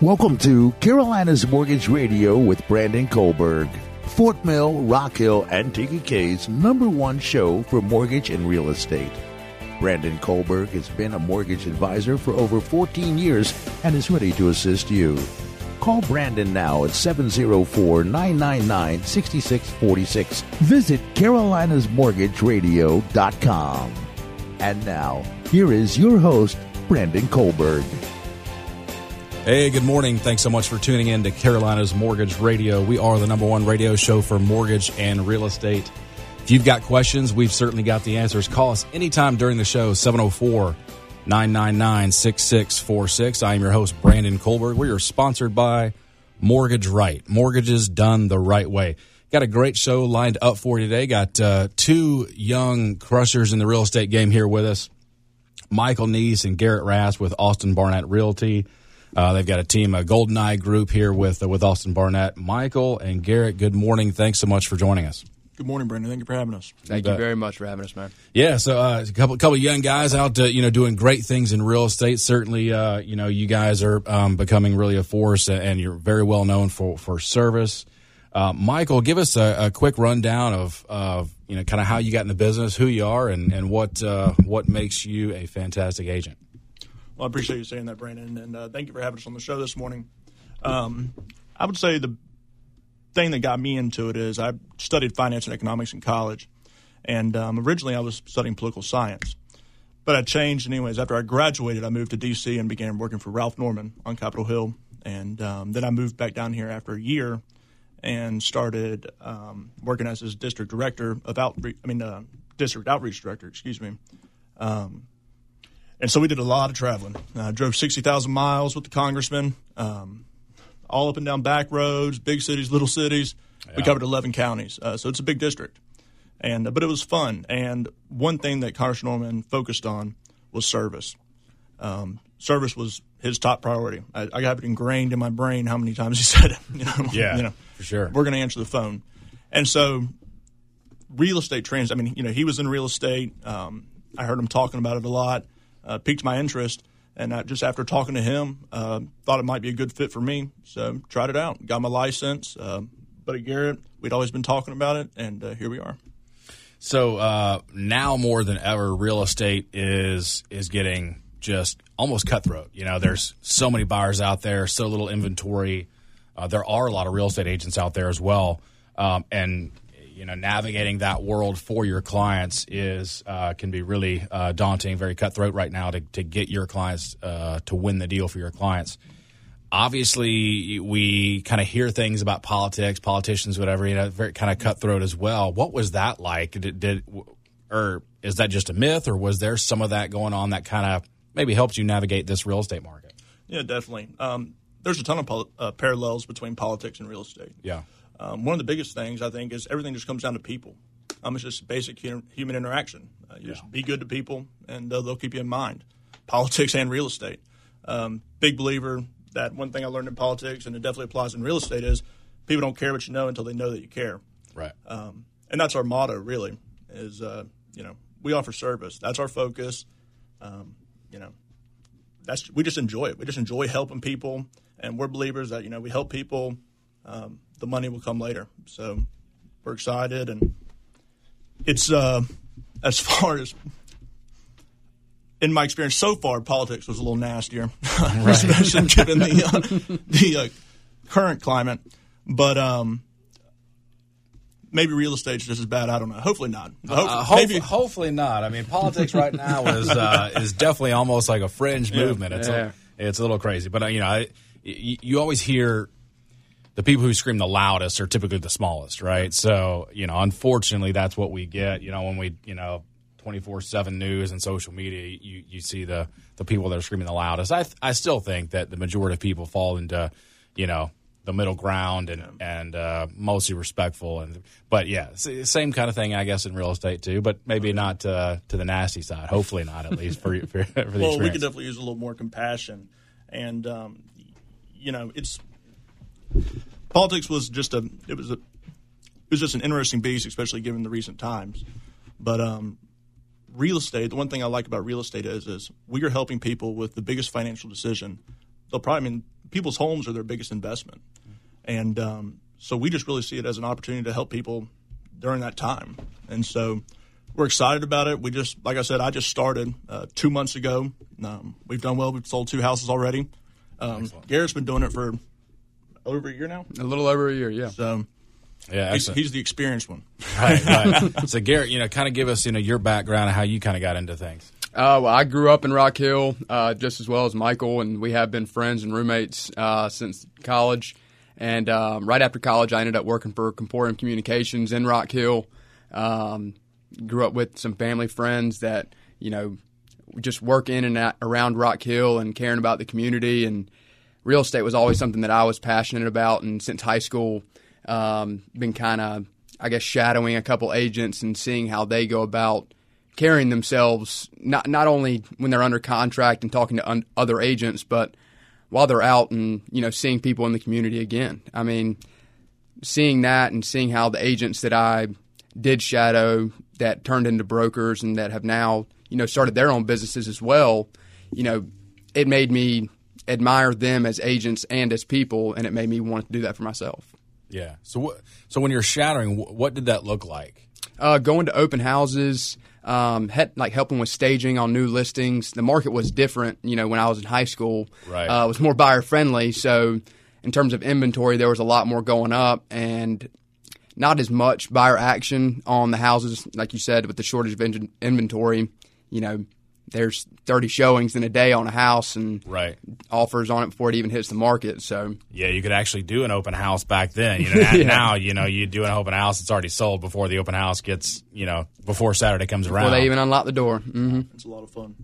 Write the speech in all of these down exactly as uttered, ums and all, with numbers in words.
Welcome to Carolina's Mortgage Radio with Brandon Kohlberg, Fort Mill, Rock Hill, and T K K's number one show for mortgage and real estate. Brandon Kohlberg has been a mortgage advisor for over fourteen years and is ready to assist you. Call Brandon now at seven oh four, nine nine nine, six six four six. Visit carolinas mortgage radio dot com. And now, here is your host, Brandon Kohlberg. Hey, good morning. Thanks so much for tuning in to Carolina's Mortgage Radio. We are the number one radio show for mortgage and real estate. If you've got questions, we've certainly got the answers. Call us anytime during the show, seven oh four, nine nine nine, six six four six. I am your host, Brandon Kohlberg. We are sponsored by Mortgage Right. Mortgages done the right way. Got a great show lined up for you today. Got uh, two young crushers in the real estate game here with us, Michael Neese and Garrett Rast with Austin Barnett Realty. Uh, they've got a team, a Golden Eye group here with uh, with Austin Barnett. Michael and Garrett, good morning. Thanks so much for joining us. Good morning, Brandon. Thank you for having us. Thank you very much for having us, man. Yeah, so uh, a couple couple of young guys out, uh, you know, doing great things in real estate. Certainly, uh, you know, you guys are um, becoming really a force, and you're very well known for for service. Uh, Michael, give us a, a quick rundown of, of you know, kind of how you got in the business, who you are, and and what uh, what makes you a fantastic agent. Well, I appreciate you saying that, Brandon, and uh, thank you for having us on the show this morning. Um, I would say the thing that got me into it is I studied finance and economics in college, and um, originally I was studying political science. But I changed anyways. After I graduated, I moved to D C and began working for Ralph Norman on Capitol Hill, and um, then I moved back down here after a year and started um, working as his district director of outreach. I mean, uh, district outreach director, excuse me. Um, And so we did a lot of traveling. I uh, drove sixty thousand miles with the congressman, um, all up and down back roads, big cities, little cities. Yeah. We covered eleven counties, uh, so it's a big district. And uh, but it was fun. And one thing that Congressman Norman focused on was service. Um, service was his top priority. I, I have it ingrained in my brain how many times he said it. You know, yeah, you know, for sure. We're going to answer the phone. And so real estate trends, I mean, you know, he was in real estate. Um, I heard him talking about it a lot. Uh, piqued my interest, and I, just after talking to him, uh, thought it might be a good fit for me. So tried it out, got my license. Uh, but at Garrett, we'd always been talking about it, and uh, here we are. So uh, now more than ever, real estate is is getting just almost cutthroat. You know, there's so many buyers out there, so little inventory. Uh, there are a lot of real estate agents out there as well, um, and you know, navigating that world for your clients is uh, can be really uh, daunting, very cutthroat right now to, to get your clients uh, to win the deal for your clients. Obviously, we kind of hear things about politics, politicians, whatever, you know, very kind of cutthroat as well. What was that like? Did, did or is that just a myth, or was there some of that going on that kind of maybe helped you navigate this real estate market? Yeah, definitely. Um, there's a ton of pol- uh, parallels between politics and real estate. Yeah. Um, one of the biggest things, I think, is everything just comes down to people. Um, it's just basic human interaction. Uh, you yeah. just be good to people, and uh, they'll keep you in mind. Politics and real estate. Um, big believer that one thing I learned in politics, and it definitely applies in real estate, is people don't care what you know until they know that you care. Right. Um, and that's our motto, really, is, uh, you know, we offer service. That's our focus. Um, you know, that's we just enjoy it. We just enjoy helping people, and we're believers that, you know, we help people. Um, the money will come later. So we're excited, and it's uh, as far as in my experience so far, politics was a little nastier, right. especially given the uh, the uh, current climate. But um, maybe real estate's just as bad. I don't know. Hopefully not. Hope, uh, hope, maybe hopefully not. I mean, politics right now is uh, is definitely almost like a fringe yeah. movement. It's yeah. a, it's a little crazy, but uh, you know, I, you, you always hear. The people who scream the loudest are typically the smallest, right? So, you know, unfortunately, that's what we get. You know, when we, you know, twenty-four seven news and social media, you, you see the, the people that are screaming the loudest. I I still think that the majority of people fall into, you know, the middle ground and and uh, mostly respectful. And but yeah, same kind of thing, I guess, in real estate too. But maybe not uh, to the nasty side. Hopefully not, at least for for, for the well, experience. We could definitely use a little more compassion, and um, you know, it's. Politics was just a it was a it was just an interesting beast, especially given the recent times. But um, real estate, the one thing I like about real estate is is we are helping people with the biggest financial decision. They'll probably I mean people's homes are their biggest investment. And um, so we just really see it as an opportunity to help people during that time. And so we're excited about it. We just, like I said, I just started uh, two months ago. Um, we've done well. We've sold two houses already. Um, Garrett's been doing it for over a year now. A little over a year, yeah. So yeah, he's, he's the experienced one. Right, right. So Garrett, you know, kind of give us, you know, your background and how you kind of got into things. Uh, well, I grew up in Rock Hill, uh, just as well as Michael, and we have been friends and roommates uh, since college. And um, right after college, I ended up working for Comporium Communications in Rock Hill. Um, grew up with some family friends that, you know, just work in and out around Rock Hill and caring about the community. And real estate was always something that I was passionate about. And since high school, um, been kind of, I guess, shadowing a couple agents and seeing how they go about carrying themselves, not not only when they're under contract and talking to un- other agents, but while they're out and, you know, seeing people in the community again. I mean, seeing that and seeing how the agents that I did shadow that turned into brokers and that have now, you know, started their own businesses as well, you know, it made me admire them as agents and as people, and it made me want to do that for myself. Yeah. So what, so when you're shadowing, what did that look like? Uh, going to open houses, um, had, like helping with staging on new listings. The market was different, you know, when I was in high school. Right. Uh, it was more buyer friendly. So in terms of inventory, there was a lot more going up and not as much buyer action on the houses. Like you said, with the shortage of in- inventory, you know, there's thirty showings in a day on a house and right. offers on it before it even hits the market. So yeah, you could actually do an open house back then. You know, yeah. Now, you know, you do an open house, it's already sold before the open house gets, you know, before Saturday comes before around. Before they even unlock the door. Mm-hmm. It's a lot of fun.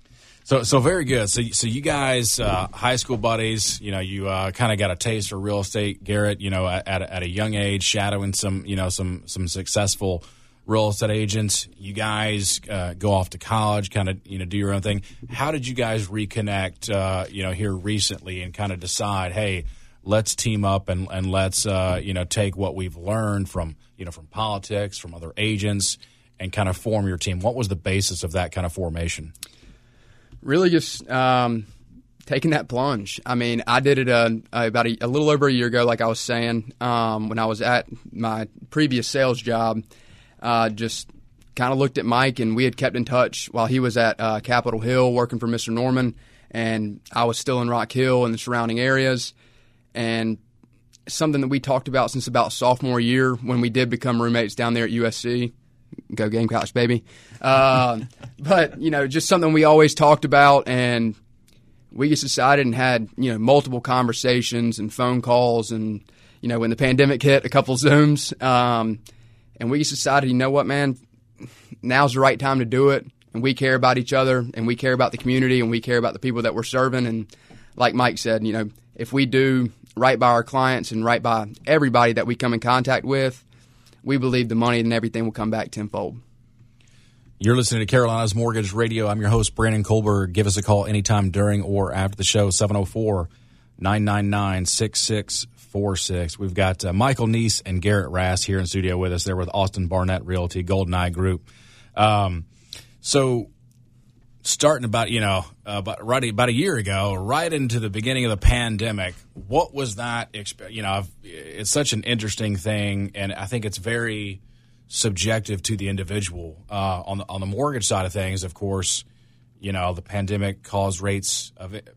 So, so very good. So, so you guys, uh, high school buddies, you know, you uh, kind of got a taste for real estate, Garrett. You know, at at a young age, shadowing some, you know, some some successful real estate agents. You guys uh, go off to college, kind of, you know, do your own thing. How did you guys reconnect, uh, you know, here recently and kind of decide, hey, let's team up and and let's, uh, you know, take what we've learned from, you know, from politics, from other agents, and kind of form your team? What was the basis of that kind of formation? Really just um, taking that plunge. I mean, I did it uh, about a, a little over a year ago, like I was saying, um, when I was at my previous sales job. Uh, just kind of looked at Mike, and we had kept in touch while he was at uh, Capitol Hill working for Mister Norman, and I was still in Rock Hill and the surrounding areas. And something that we talked about since about sophomore year when we did become roommates down there at U S C. Go Gamecocks, baby. Uh, but, you know, just something we always talked about, and we just decided and had, you know, multiple conversations and phone calls and, you know, when the pandemic hit, a couple Zooms. Um, and we just decided, you know what, man, now's the right time to do it. And we care about each other, and we care about the community, and we care about the people that we're serving. And like Mike said, you know, if we do right by our clients and right by everybody that we come in contact with, we believe the money and everything will come back tenfold. You're listening to Carolina's Mortgage Radio. I'm your host, Brandon Kohlberg. Give us a call anytime during or after the show, seven oh four, nine nine nine, six six four six. We've got uh, Michael Neese and Garrett Rass here in studio with us. They're with Austin Barnett Realty, GoldenEye Group. Um, so starting about, you know, uh, about, right, about a year ago, right into the beginning of the pandemic, what was that, exp- you know, it's such an interesting thing, and I think it's very subjective to the individual. Uh, on the on the mortgage side of things, of course, you know, the pandemic caused rates of it,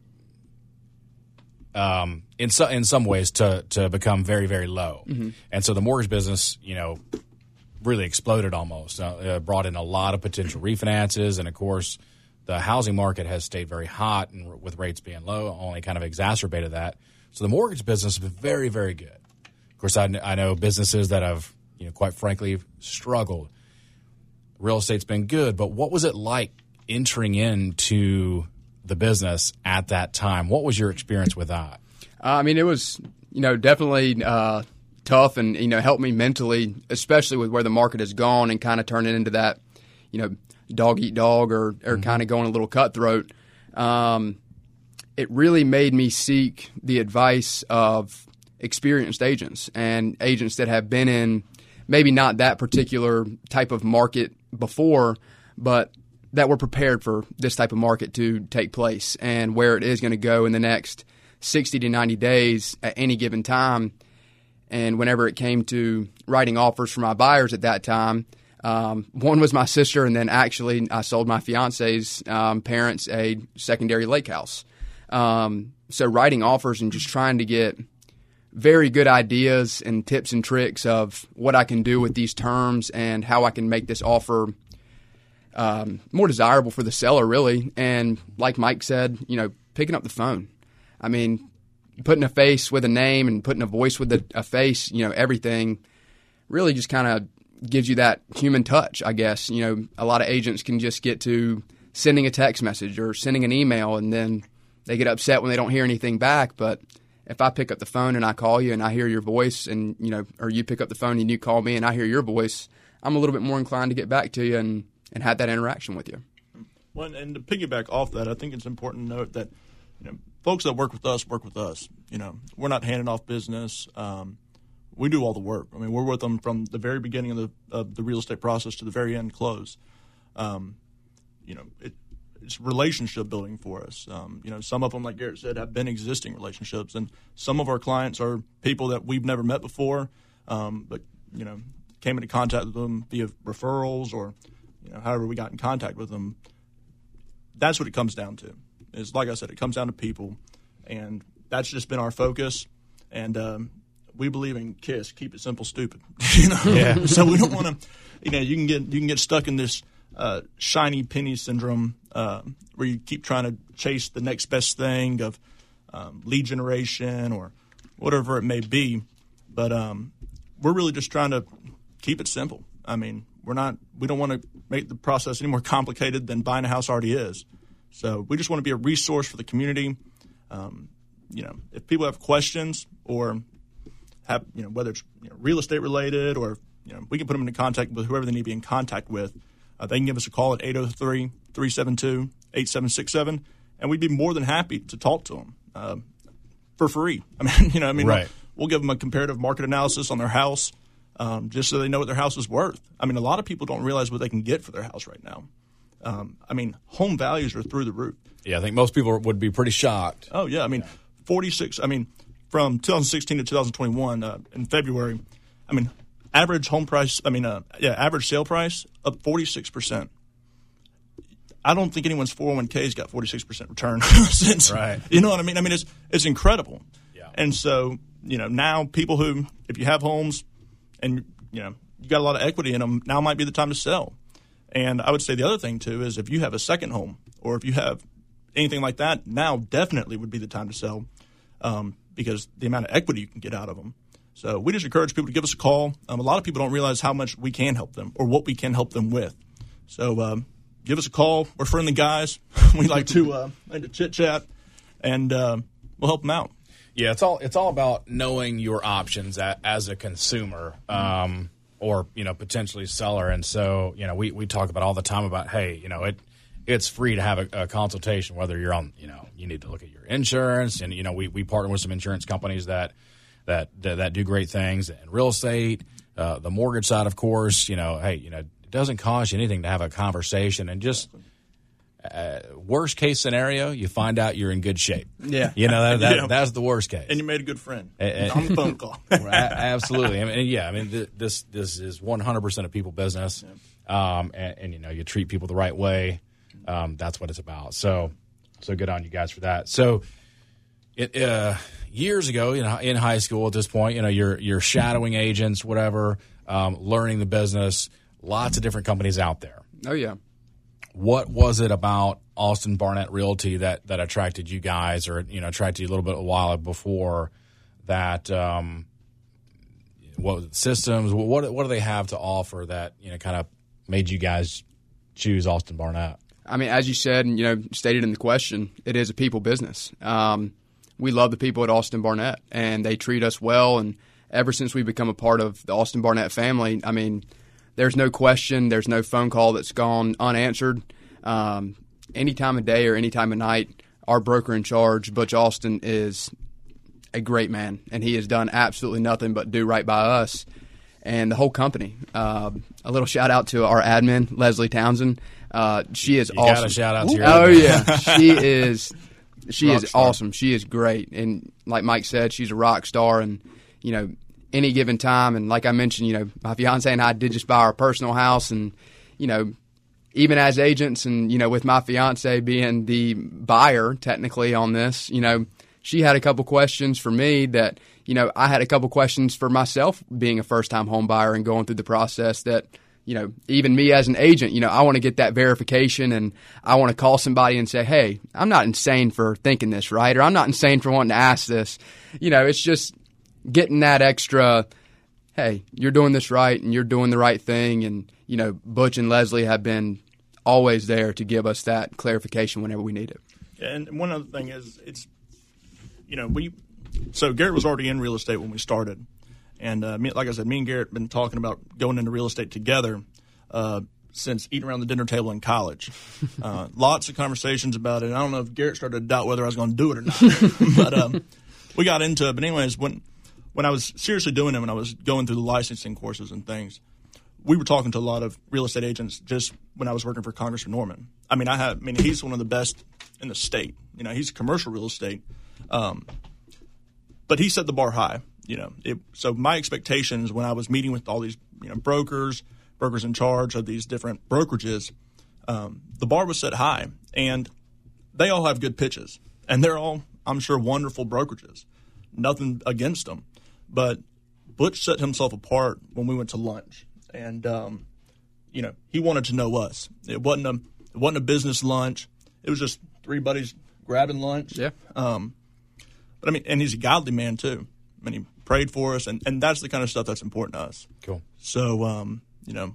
um, in so, in some ways to to become very, very low, mm-hmm. and so the mortgage business, you know, really exploded almost. Uh, uh, brought in a lot of potential refinances, and of course, the housing market has stayed very hot, and with rates being low, only kind of exacerbated that. So the mortgage business has been very, very good. Of course, I, I know businesses that have, you know, quite frankly, struggled. Real estate's been good, but what was it like entering into the business at that time? What was your experience with that? Uh, I mean, it was, you know, definitely uh, tough, and, you know, helped me mentally, especially with where the market has gone and kind of turn it into that, you know, dog eat dog or, or mm-hmm. kind of going a little cutthroat. Um, it really made me seek the advice of experienced agents and agents that have been in maybe not that particular type of market before, but that were prepared for this type of market to take place and where it is going to go in the next sixty to ninety days at any given time. And whenever it came to writing offers for my buyers at that time, um, one was my sister, and then actually I sold my fiance's um, parents a secondary lake house. Um, so writing offers and just trying to get very good ideas and tips and tricks of what I can do with these terms and how I can make this offer um, more desirable for the seller, really. And like Mike said, you know, picking up the phone. I mean, putting a face with a name and putting a voice with a, a face, you know, everything really just kind of gives you that human touch, I guess. You know, a lot of agents can just get to sending a text message or sending an email, and then they get upset when they don't hear anything back. But if I pick up the phone and I call you and I hear your voice, and, you know, or you pick up the phone and you call me and I hear your voice, I'm a little bit more inclined to get back to you and, and have that interaction with you. Well, and to piggyback off that, I think it's important to note that, you know, folks that work with us work with us. You know, we're not handing off business. Um, we do all the work. I mean, we're with them from the very beginning of the of the real estate process to the very end close. Um, you know, it, it's relationship building for us. Um, you know, some of them, like Garrett said, have been existing relationships, and some of our clients are people that we've never met before, um, but you know, came into contact with them via referrals or, you know, however we got in contact with them. That's what it comes down to. Is, like I said, it comes down to people, and that's just been our focus. And um, we believe in KISS, keep it simple, stupid. You know, yeah. So we don't want to, you know, you can get you can get stuck in this uh, shiny penny syndrome uh, where you keep trying to chase the next best thing of um, lead generation or whatever it may be. But um, we're really just trying to keep it simple. I mean, we're not we don't want to make the process any more complicated than buying a house already is. So we just want to be a resource for the community. Um, you know, if people have questions or have, you know, whether it's, you know, real estate related or, you know, we can put them into contact with whoever they need to be in contact with. Uh, they can give us a call at eight oh three, three seven two, eight seven six seven, and we'd be more than happy to talk to them uh, for free. I mean, you know, I mean, right. we'll, we'll give them a comparative market analysis on their house um, just so they know what their house is worth. I mean, a lot of people don't realize what they can get for their house right now. Um, I mean, home values are through the roof. Yeah, I think most people would be pretty shocked. Oh, yeah. I mean, forty-six, I mean, from twenty sixteen to twenty twenty-one, uh, in February, I mean, average home price, I mean, uh, yeah, average sale price up forty-six percent. I don't think anyone's four oh one k's got forty-six percent return since, right. You know what I mean? I mean, it's it's incredible. Yeah. And so, you know, now people who, if you have homes and, you know, you got a lot of equity in them, now might be the time to sell. And I would say the other thing, too, is if you have a second home or if you have anything like that, now definitely would be the time to sell um, because the amount of equity you can get out of them. So we just encourage people to give us a call. Um, a lot of people don't realize how much we can help them or what we can help them with. So um, give us a call. We're friendly guys. We like to uh, like to chit-chat, and uh, we'll help them out. Yeah, it's all it's all about knowing your options as, as a consumer. Um or, you know, potentially seller. And so, you know, we, we talk about all the time about, hey, you know, it it's free to have a, a consultation, whether you're on, you know, you need to look at your insurance. And, you know, we, we partner with some insurance companies that that that, that do great things in real estate, uh, the mortgage side, of course. You know, hey, you know, it doesn't cost you anything to have a conversation. And just uh, worst case scenario, you find out you're in good shape. Yeah. You know, that, that Yeah. that's the worst case. And you made a good friend And- on the phone call. Absolutely. I mean, and yeah, I mean, th- this this is one hundred percent of people business. Um, and, and, you know, you treat people the right way. Um, that's what it's about. So, so good on you guys for that. So, it, uh, years ago, you know, in high school at this point, you know, you're, you're shadowing agents, whatever, um, learning the business, lots of different companies out there. Oh, yeah. What was it about Austin Barnett Realty that, that attracted you guys or, you know, attracted you a little bit a while before that, um, what systems, what, what do they have to offer that, you know, kind of made you guys choose Austin Barnett? I mean, as you said, and, you know, stated in the question, it is a people business. Um, we love the people at Austin Barnett, and they treat us well. And ever since we've become a part of the Austin Barnett family, I mean, there's no question, there's no phone call that's gone unanswered. Um, any time of day or any time of night, our broker in charge, Butch Austin, is a great man, and he has done absolutely nothing but do right by us and the whole company. Uh, a little shout out to our admin, Leslie Townsend. Uh, she is You awesome. got a shout out to your Oh admin. yeah, she is She rock is star. Awesome. She is great. And like Mike said, she's a rock star. And, you know, any given time, and like I mentioned, you know, my fiance and I did just buy our personal house. And, you know, even as agents and, you know, with my fiance being the buyer technically on this, you know, she had a couple questions for me that, you know, I had a couple questions for myself being a first-time home buyer and going through the process that, you know, even me as an agent, you know, I want to get that verification and I want to call somebody and say, hey, I'm not insane for thinking this, right? Or I'm not insane for wanting to ask this. You know, it's just getting that extra, hey, you're doing this right and you're doing the right thing. And, you know, Butch and Leslie have been always there to give us that clarification whenever we need it. And one other thing is, it's, you know, we, so Garrett was already in real estate when we started. And uh, me, like I said, me and Garrett have been talking about going into real estate together uh, since eating around the dinner table in college. Uh, lots of conversations about it. I don't know if Garrett started to doubt whether I was going to do it or not. But um, we got into it. But anyways, when when I was seriously doing it, when I was going through the licensing courses and things, we were talking to a lot of real estate agents just when I was working for Congressman Norman. I mean, I have, I mean, he's one of the best in the state. You know, he's commercial real estate. Um, but he set the bar high. You know, it, so my expectations when I was meeting with all these, you know, brokers, brokers in charge of these different brokerages, um, the bar was set high, and they all have good pitches, and they're all, I'm sure, wonderful brokerages. Nothing against them, but Butch set himself apart when we went to lunch, and um, you know, he wanted to know us. It wasn't a, it wasn't a business lunch. It was just three buddies grabbing lunch. Yeah. Um, but I mean, and he's a godly man too. I mean, he prayed for us, and, and that's the kind of stuff that's important to us. Cool. So, um, you know,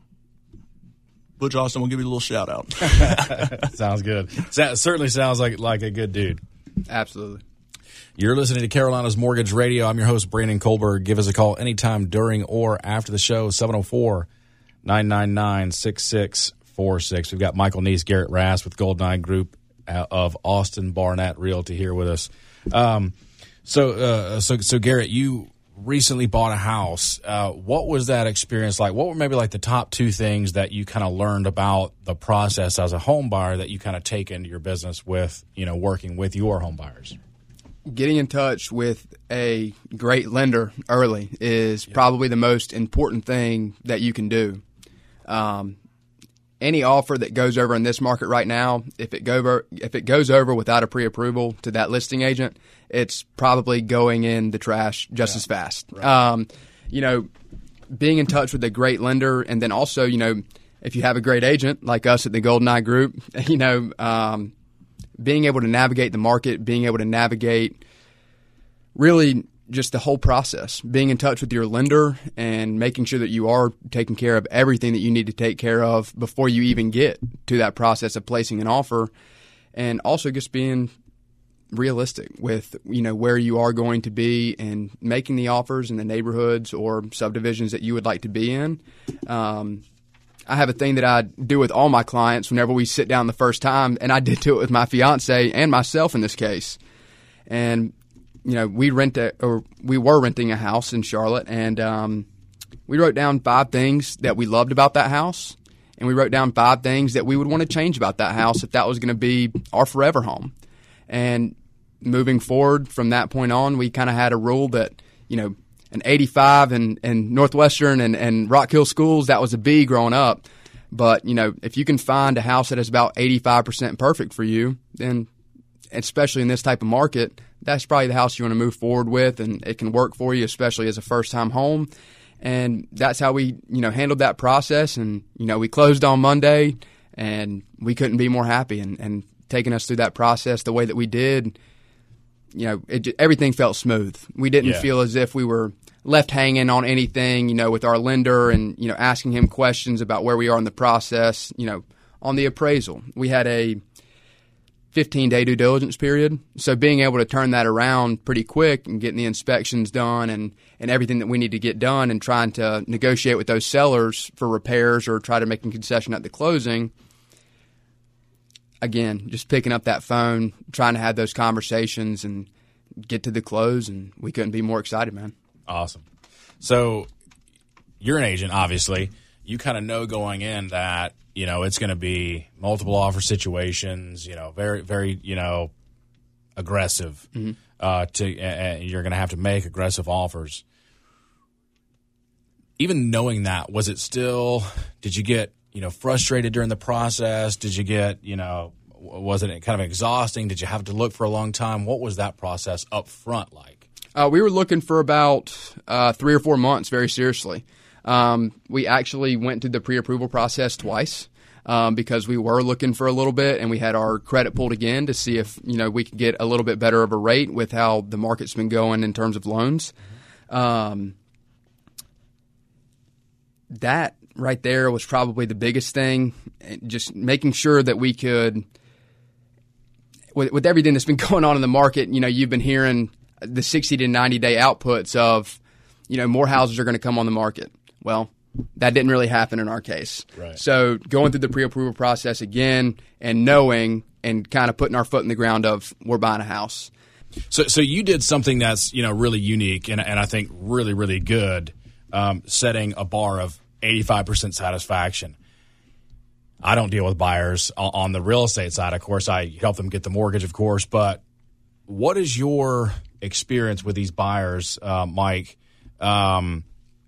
Butch Austin will give you a little shout out. Sounds good. So, certainly sounds like like a good dude. Absolutely. You're listening to Carolina's Mortgage Radio. I'm your host, Brandon Kohlberg. Give us a call anytime during or after the show, seven oh four, nine nine nine, six six four six. We've got Michael Neese, Garrett Rass with Goldeneye Group of Austin Barnett Realty here with us. Um, so, uh, so, so Garrett, you recently bought a house. Uh, what was that experience like? What were maybe like the top two things that you kind of learned about the process as a home buyer that you kind of take into your business with, you know, working with your home buyers? Getting in touch with a great lender early is yeah. probably the most important thing that you can do. Um, any offer that goes over in this market right now, if it go over, if it goes over without a pre-approval to that listing agent, it's probably going in the trash just yeah. as fast. Right. Um, you know, being in touch with a great lender, and then also, you know, if you have a great agent like us at the Goldeneye Group, you know, um, being able to navigate the market, being able to navigate really just the whole process, being in touch with your lender and making sure that you are taking care of everything that you need to take care of before you even get to that process of placing an offer, and also just being realistic with, you know, where you are going to be and making the offers in the neighborhoods or subdivisions that you would like to be in. Um, I have a thing that I do with all my clients whenever we sit down the first time, and I did do it with my fiance and myself in this case. And you know, we rent a, or we were renting a house in Charlotte, and um, we wrote down five things that we loved about that house, and we wrote down five things that we would want to change about that house if that was going to be our forever home. And moving forward from that point on, we kind of had a rule that, you know, an eighty-five in, in Northwestern and, and Rock Hill schools, that was a B growing up. But, you know, if you can find a house that is about eighty-five percent perfect for you, then especially in this type of market, that's probably the house you want to move forward with, and it can work for you, especially as a first-time home. And that's how we, you know, handled that process. And, you know, we closed on Monday, and we couldn't be more happy. And, and taking us through that process the way that we did, you know, it, everything felt smooth. We didn't yeah. feel as if we were left hanging on anything, you know, with our lender and, you know, asking him questions about where we are in the process, you know, on the appraisal. We had a fifteen-day due diligence period. So being able to turn that around pretty quick and getting the inspections done and, and everything that we need to get done and trying to negotiate with those sellers for repairs or try to make a concession at the closing, again, just picking up that phone, trying to have those conversations and get to the close, and we couldn't be more excited, man. Awesome. So you're an agent, obviously. You kind of know going in that, you know, it's going to be multiple offer situations, you know, very, very, you know, aggressive. Mm-hmm. Uh, to uh, you're going to have to make aggressive offers. Even knowing that, was it still? Did you get you know frustrated during the process? Did you get you know? Was it kind of exhausting? Did you have to look for a long time? What was that process up front like? Uh, we were looking for about uh, three or four months, very seriously. Um, we actually went through the pre-approval process twice um, because we were looking for a little bit, and we had our credit pulled again to see if you know we could get a little bit better of a rate with how the market's been going in terms of loans. Um, that right there was probably the biggest thing, just making sure that we could. With, with everything that's been going on in the market, you know, you've been hearing the sixty to ninety day outputs of, you know, more houses are going to come on the market. Well, that didn't really happen in our case. Right. So going through the pre-approval process again and knowing and kind of putting our foot in the ground of we're buying a house. So, so you did something that's you know really unique and and I think really really good, um, setting a bar of eighty-five percent satisfaction. I don't deal with buyers on the real estate side. Of course, I help them get the mortgage, of course. But what is your experience with these buyers, uh, Mike? Um,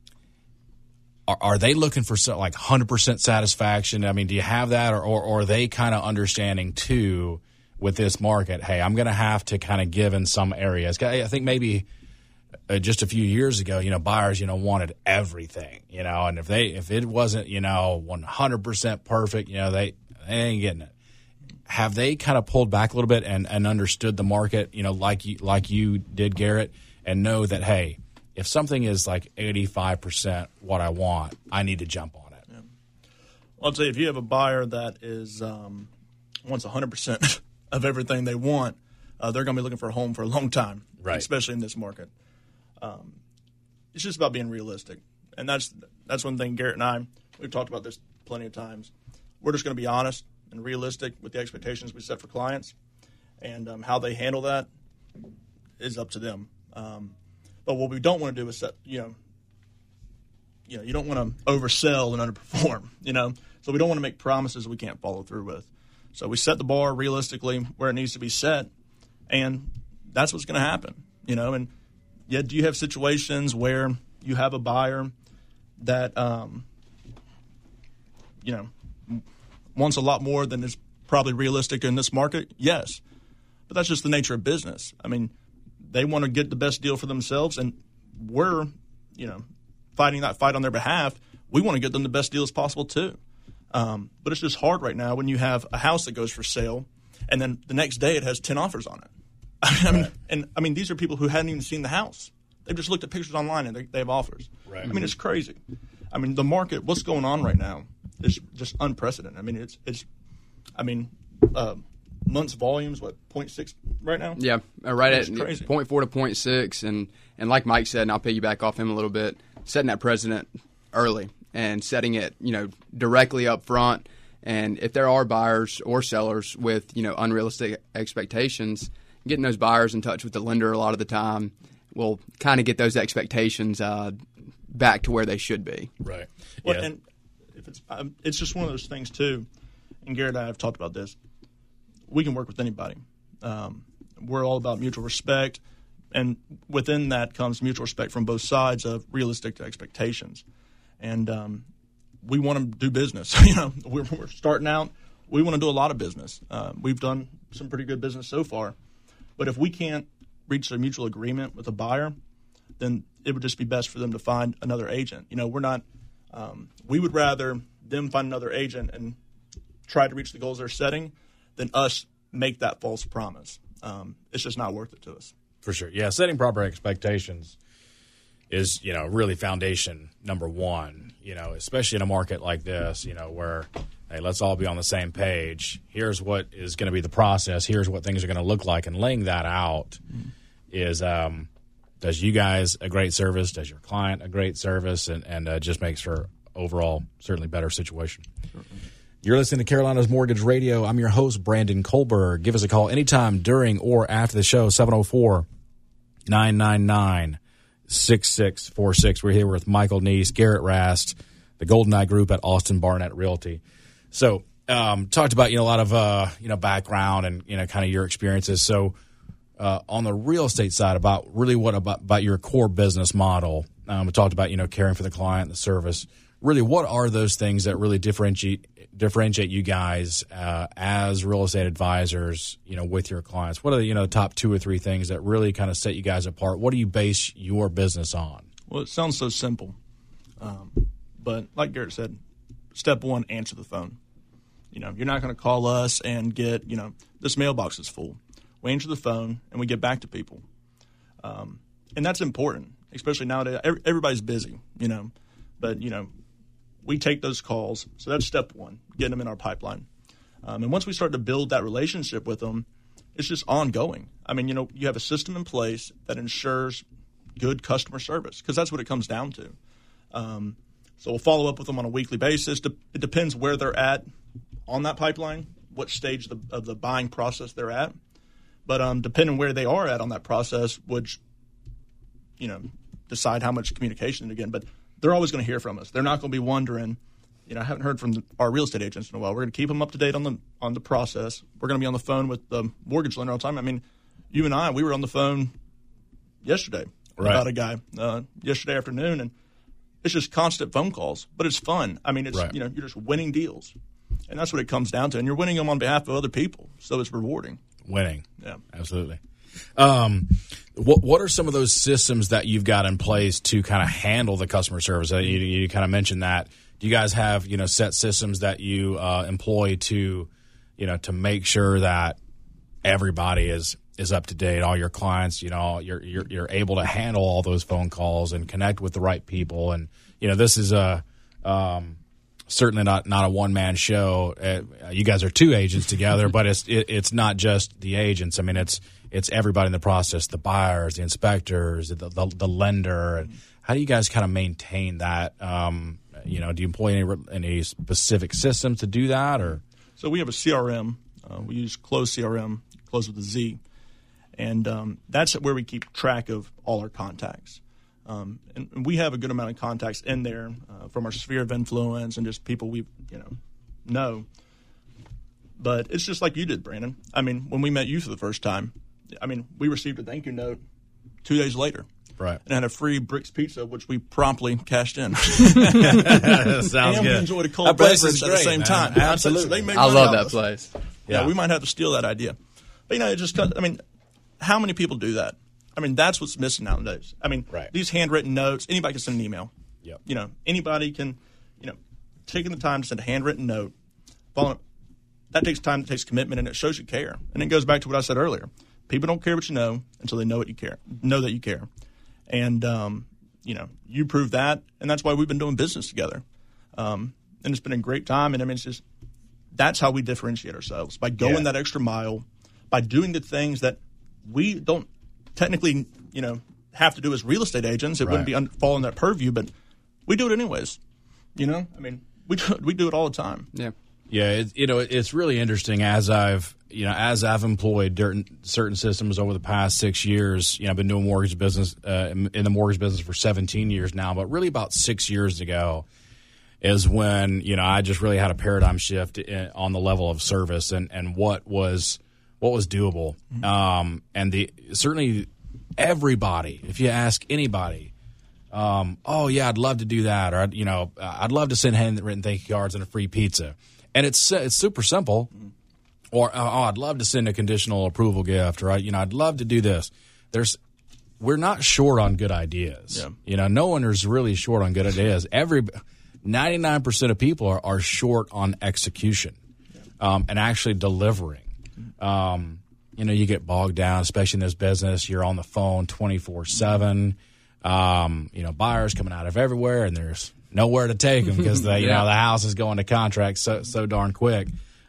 are, are they looking for so, like one hundred percent satisfaction? I mean, do you have that? Or, or, or are they kind of understanding, too, with this market, hey, I'm going to have to kind of give in some areas? I think maybe uh, just a few years ago, you know, buyers, you know, wanted everything, you know, and if they if it wasn't, you know, one hundred percent perfect, you know, they, they ain't getting it. Have they kind of pulled back a little bit and, and understood the market, you know, like you, like you did, Garrett, and know that, hey, if something is like eighty-five percent what I want, I need to jump on it? Yeah. Well, I'd say if you have a buyer that is um, wants one hundred percent of everything they want, uh, they're going to be looking for a home for a long time, right? Especially in this market. Um, it's just about being realistic, and that's that's one thing. Garrett and I, we've talked about this plenty of times. We're just going to be honest and realistic with the expectations we set for clients, and um, how they handle that is up to them. Um, but what we don't want to do is set, you know, you know, you don't want to oversell and underperform, you know. So we don't want to make promises we can't follow through with. So we set the bar realistically where it needs to be set, and that's what's going to happen, you know. And yet, do you have situations where you have a buyer that, um, you know, wants a lot more than is probably realistic in this market? Yes. But that's just the nature of business. I mean, they want to get the best deal for themselves, and we're, you know, fighting that fight on their behalf. We want to get them the best deals possible, too. Um, but it's just hard right now when you have a house that goes for sale, and then the next day it has ten offers on it. I mean, right. And I mean, these are people who hadn't even seen the house. They've just looked at pictures online and they, they have offers. Right. I mean, it's crazy. I mean, the market, what's going on right now is just unprecedented. I mean, it's, it's I mean, uh, months volumes, what, zero point six right now? Yeah, uh, right That's at crazy. zero point four to zero point six. And, and like Mike said, and I'll piggyback off him a little bit, setting that precedent early and setting it, you know, directly up front. And if there are buyers or sellers with, you know, unrealistic expectations, getting those buyers in touch with the lender a lot of the time will kind of get those expectations uh, back to where they should be. Right. Well, yeah. And if it's um, it's just one of those things too. And Garrett and I have talked about this. We can work with anybody. Um, we're all about mutual respect, and within that comes mutual respect from both sides of realistic expectations. And um, we want to do business. you know, we're, we're starting out. We want to do a lot of business. Uh, we've done some pretty good business so far. But if we can't reach a mutual agreement with a buyer, then it would just be best for them to find another agent. You know, we're not um, – we would rather them find another agent and try to reach the goals they're setting than us make that false promise. Um, it's just not worth it to us. For sure. Yeah, setting proper expectations is, you know, really foundation number one, you know, especially in a market like this, you know, where – hey, let's all be on the same page. Here's what is going to be the process. Here's what things are going to look like. And laying that out mm-hmm. is um, does you guys a great service, does your client a great service, and, and uh, just makes for overall certainly better situation. Mm-hmm. You're listening to Carolina's Mortgage Radio. I'm your host, Brandon Kohlberg. Give us a call anytime during or after the show, seven oh four, nine nine nine, six six four six. We're here with Michael Neese, Garrett Rast, the GoldenEye Group at Austin Barnett Realty. So, um, talked about, you know, a lot of, uh, you know, background and, you know, kind of your experiences. So uh, on the real estate side about really what about, about your core business model. Um, we talked about, you know, caring for the client, the service. Really, what are those things that really differentiate differentiate you guys uh, as real estate advisors, you know, with your clients? What are the, you know, top two or three things that really kind of set you guys apart? What do you base your business on? Well, it sounds so simple. Um, but like Garrett said, step one, answer the phone. You know, you're not going to call us and get, you know, this mailbox is full. We answer the phone and we get back to people. Um, and that's important, especially nowadays. Everybody's busy, you know, but, you know, we take those calls. So that's step one, getting them in our pipeline. Um, and once we start to build that relationship with them, it's just ongoing. I mean, you know, you have a system in place that ensures good customer service because that's what it comes down to. Um, so we'll follow up with them on a weekly basis. It depends where they're at on that pipeline, what stage of the, of the buying process they're at. But um, depending where they are at on that process, which, you know, decide how much communication again. But they're always going to hear from us. They're not going to be wondering, you know, I haven't heard from the, our real estate agents in a while. We're going to keep them up to date on the on the process. We're going to be on the phone with the mortgage lender all the time. I mean, you and I, we were on the phone yesterday right. about a guy uh, yesterday afternoon, and it's just constant phone calls. But it's fun. I mean, it's right. you know, you're just winning deals, and that's what it comes down to. And you're winning them on behalf of other people, so it's rewarding. Winning, yeah, absolutely. Um, what what are some of those systems that you've got in place to kind of handle the customer service? You, you kind of mentioned that. Do you guys have, you know, set systems that you uh, employ to, you know, to make sure that everybody is is up to date, all your clients, you know, you're you're you're able to handle all those phone calls and connect with the right people? And you know, this is a um, certainly not, not a one man show. Uh, you guys are two agents together, but it's it, it's not just the agents. I mean, it's it's everybody in the process: the buyers, the inspectors, the the, the lender. And how do you guys kind of maintain that? Um, you know, do you employ any any specific systems to do that, or? So we have a C R M. Uh, we use Close C R M, Close with a Z, and um, that's where we keep track of all our contacts. Um, and, and we have a good amount of contacts in there uh, from our sphere of influence and just people we you know know. But it's just like you did, Brandon. I mean, when we met you for the first time, I mean, we received a thank you note two days later. Right. And had a free Bricks pizza, which we promptly cashed in. Sounds and good. we enjoyed a cold That place beverage is at great, the same man. time. Absolutely. So they made I money love off that us. place. Yeah. Yeah. We might have to steal that idea. But, you know, it just, I mean, how many people do that? I mean, that's what's missing nowadays. I mean, right. these handwritten notes, anybody can send an email. Yep. You know, anybody can, you know, taking the time to send a handwritten note, follow, that takes time, it takes commitment, and it shows you care. And it goes back to what I said earlier. People don't care what you know until they know what you care, know that you care. And, um, you know, you prove that, and that's why we've been doing business together. Um, and it's been a great time, and I mean, it's just, that's how we differentiate ourselves, by going Yeah. that extra mile, by doing the things that we don't technically, you know, have to do as real estate agents. It Right. wouldn't be un- fall in that purview, but we do it anyways. You know, I mean, we do, we do it all the time. Yeah. Yeah, it, you know, it's really interesting as I've, you know, as I've employed certain, certain systems over the past six years. You know, I've been doing mortgage business uh, in the mortgage business for seventeen years now, but really about six years ago is when, you know, I just really had a paradigm shift in, on the level of service and, and what was what was doable. Mm-hmm. Um, and the certainly everybody, if you ask anybody, um, oh yeah, I'd love to do that, or you know, I'd love to send handwritten thank you cards and a free pizza. And it's it's super simple. Or oh, I'd love to send a conditional approval gift, or you know, I'd love to do this. There's, we're not short on good ideas. Yeah. You know, no one is really short on good ideas. Every ninety-nine percent of people are, are short on execution, um, and actually delivering. Um, you know, you get bogged down, especially in this business. You're on the phone twenty-four seven. Um, you know, buyers coming out of everywhere, and there's nowhere to take them because the, you Yeah. know, the house is going to contract so so darn quick.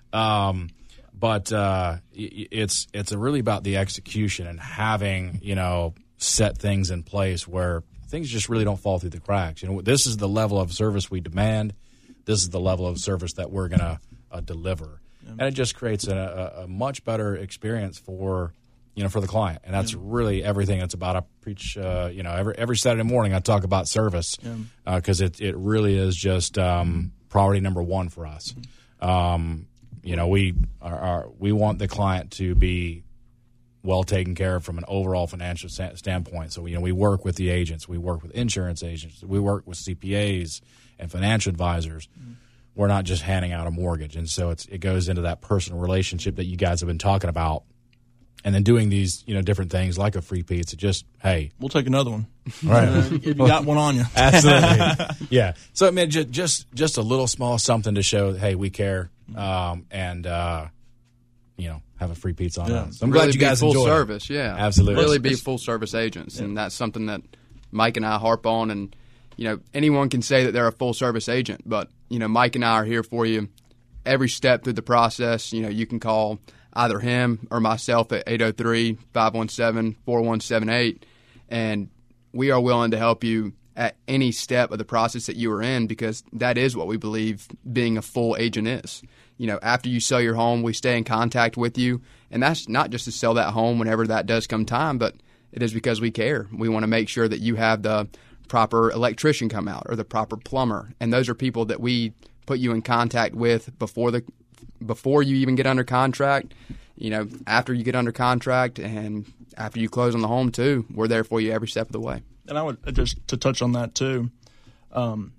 Um, but uh, it's it's really about the execution and having, you know, set things in place where things just really don't fall through the cracks. You know, this is the level of service we demand. This is the level of service that we're going to uh, deliver, yeah. And it just creates a, a, a much better experience for, you know, for the client. And that's yeah. really everything it's about. I preach, uh, you know, every every Saturday morning I talk about service because yeah. uh, it it really is just um, priority number one for us. Mm-hmm. Um, you know, we are, are we want the client to be well taken care of from an overall financial sta- standpoint. So, you know, we work with the agents, we work with insurance agents, we work with C P As and financial advisors. Mm-hmm. We're not just handing out a mortgage. And so it's, it goes into that personal relationship that you guys have been talking about. And then doing these, you know, different things like a free pizza, just, hey. We'll take another one. Right. If you got one on you. Absolutely. Yeah. So, I mean, just, just, just a little small something to show, hey, we care, um, and, uh, you know, have a free pizza on yeah. us. I'm really glad you guys full enjoy service, it. yeah. Absolutely. Really be full service agents. Yeah. And that's something that Mike and I harp on. And, you know, anyone can say that they're a full service agent, but, you know, Mike and I are here for you every step through the process. You know, you can call either him or myself at eight oh three, five one seven, four one seven eight, and we are willing to help you at any step of the process that you are in, because that is what we believe being a full agent is. You know, after you sell your home, we stay in contact with you, and that's not just to sell that home whenever that does come time, but it is because we care. We want to make sure that you have the proper electrician come out or the proper plumber, and those are people that we put you in contact with before the before you even get under contract, you know, after you get under contract, and after you close on the home too. We're there for you every step of the way. And I would just to touch on that too, um,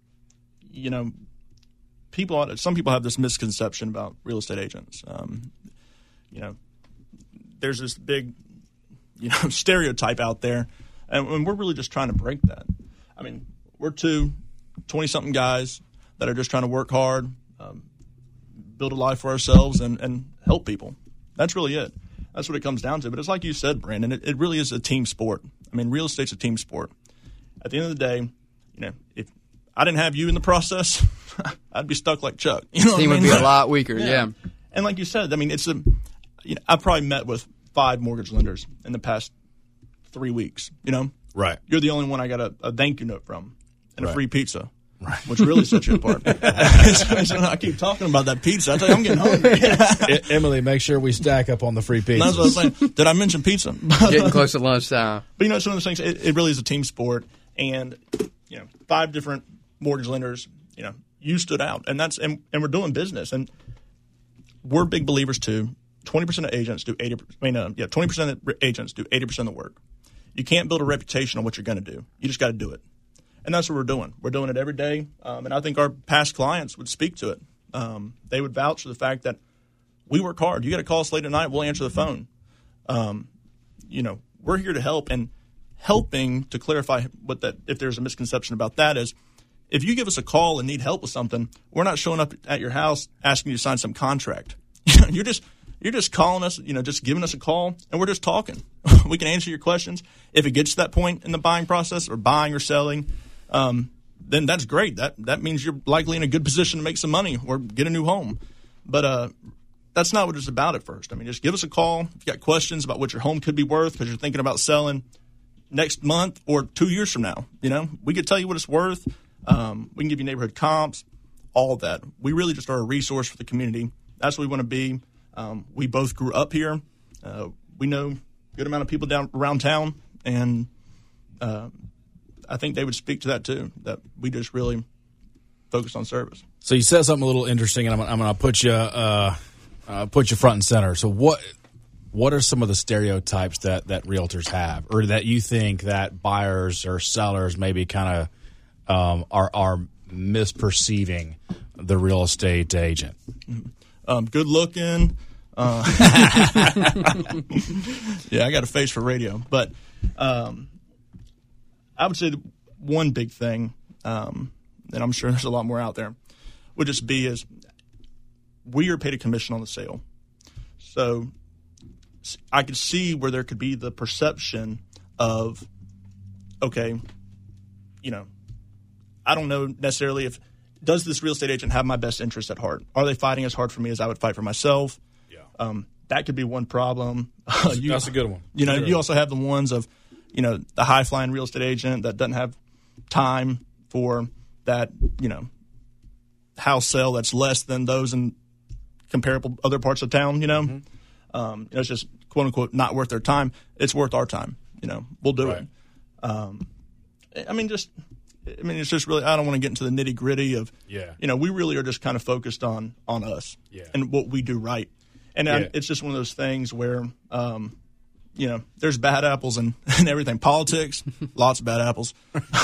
you know, people, some people have this misconception about real estate agents. Um, you know, there's this big, you know, stereotype out there, and, and we're really just trying to break that. I mean, we're two twenty-something guys that are just trying to work hard, um, build a life for ourselves, and, and help people. That's really it. That's what it comes down to. But it's like you said, Brandon, it, it really is a team sport. I mean, real estate's a team sport. At the end of the day, you know, if I didn't have you in the process, I'd be stuck like Chuck. You know, team what I mean? would be a lot weaker. Yeah. yeah. And like you said, I mean, it's a. You know, I've probably met with five mortgage lenders in the past three weeks. You know, right? You're the only one I got a, a thank you note from and right. a free pizza. Right. Which really sets you apart. So I keep talking about that pizza. I tell you, I'm getting hungry. Emily, make sure we stack up on the free pizza. That's what I was saying. Did I mention pizza? Getting close to lunchtime. But, you know, some of those things, it, it really is a team sport. And, you know, five different mortgage lenders, you know, you stood out. And that's and, and we're doing business. And we're big believers, too. twenty percent of agents do eighty percent. I mean, uh, yeah, twenty percent of agents do eighty percent of the work. You can't build a reputation on what you're going to do. You just got to do it. And that's what we're doing. We're doing it every day. Um, and I think our past clients would speak to it. Um, they would vouch for the fact that we work hard. You got to call us late at night, we'll answer the phone. Um, you know, we're here to help. And helping, to clarify what that, if there's a misconception about that, is if you give us a call and need help with something, we're not showing up at your house asking you to sign some contract. you're just you're just calling us, you know, just giving us a call, and we're just talking. We can answer your questions. If it gets to that point in the buying process, or buying or selling, Um, then that's great. That that means you're likely in a good position to make some money or get a new home. But uh, that's not what it's about at first. I mean, just give us a call if you got questions about what your home could be worth because you're thinking about selling next month or two years from now. You know, we could tell you what it's worth. Um, we can give you neighborhood comps, all of that. We really just are a resource for the community. That's what we want to be. Um, we both grew up here. Uh, we know a good amount of people down around town, and uh, I think they would speak to that too, that we just really focus on service. So you said something a little interesting, and I'm, I'm going to put you uh, uh, put you front and center. So what what are some of the stereotypes that, that realtors have, or that you think that buyers or sellers maybe kind of um, are are misperceiving the real estate agent? Um, good looking. Uh, yeah, I got a face for radio, but. Um, I would say the one big thing, um, and I'm sure there's a lot more out there, would just be is we are paid a commission on the sale. So I could see where there could be the perception of, okay, you know, I don't know necessarily if, does this real estate agent have my best interest at heart? Are they fighting as hard for me as I would fight for myself? Yeah. Um, that could be one problem. That's, you, that's a good one. You know, Good you one. also have the ones of, you know, the high-flying real estate agent that doesn't have time for that, you know, house sale that's less than those in comparable other parts of town, you know. Mm-hmm. Um, you know, it's just, quote-unquote, not worth their time. It's worth our time. You know, we'll do right. it. Um, I mean, just, I mean, it's just really, I don't want to get into the nitty-gritty of, yeah. you know, we really are just kind of focused on, on us yeah. and what we do right. And yeah. I, it's just one of those things where, um, you know, there's bad apples and, and everything. Politics, lots of bad apples.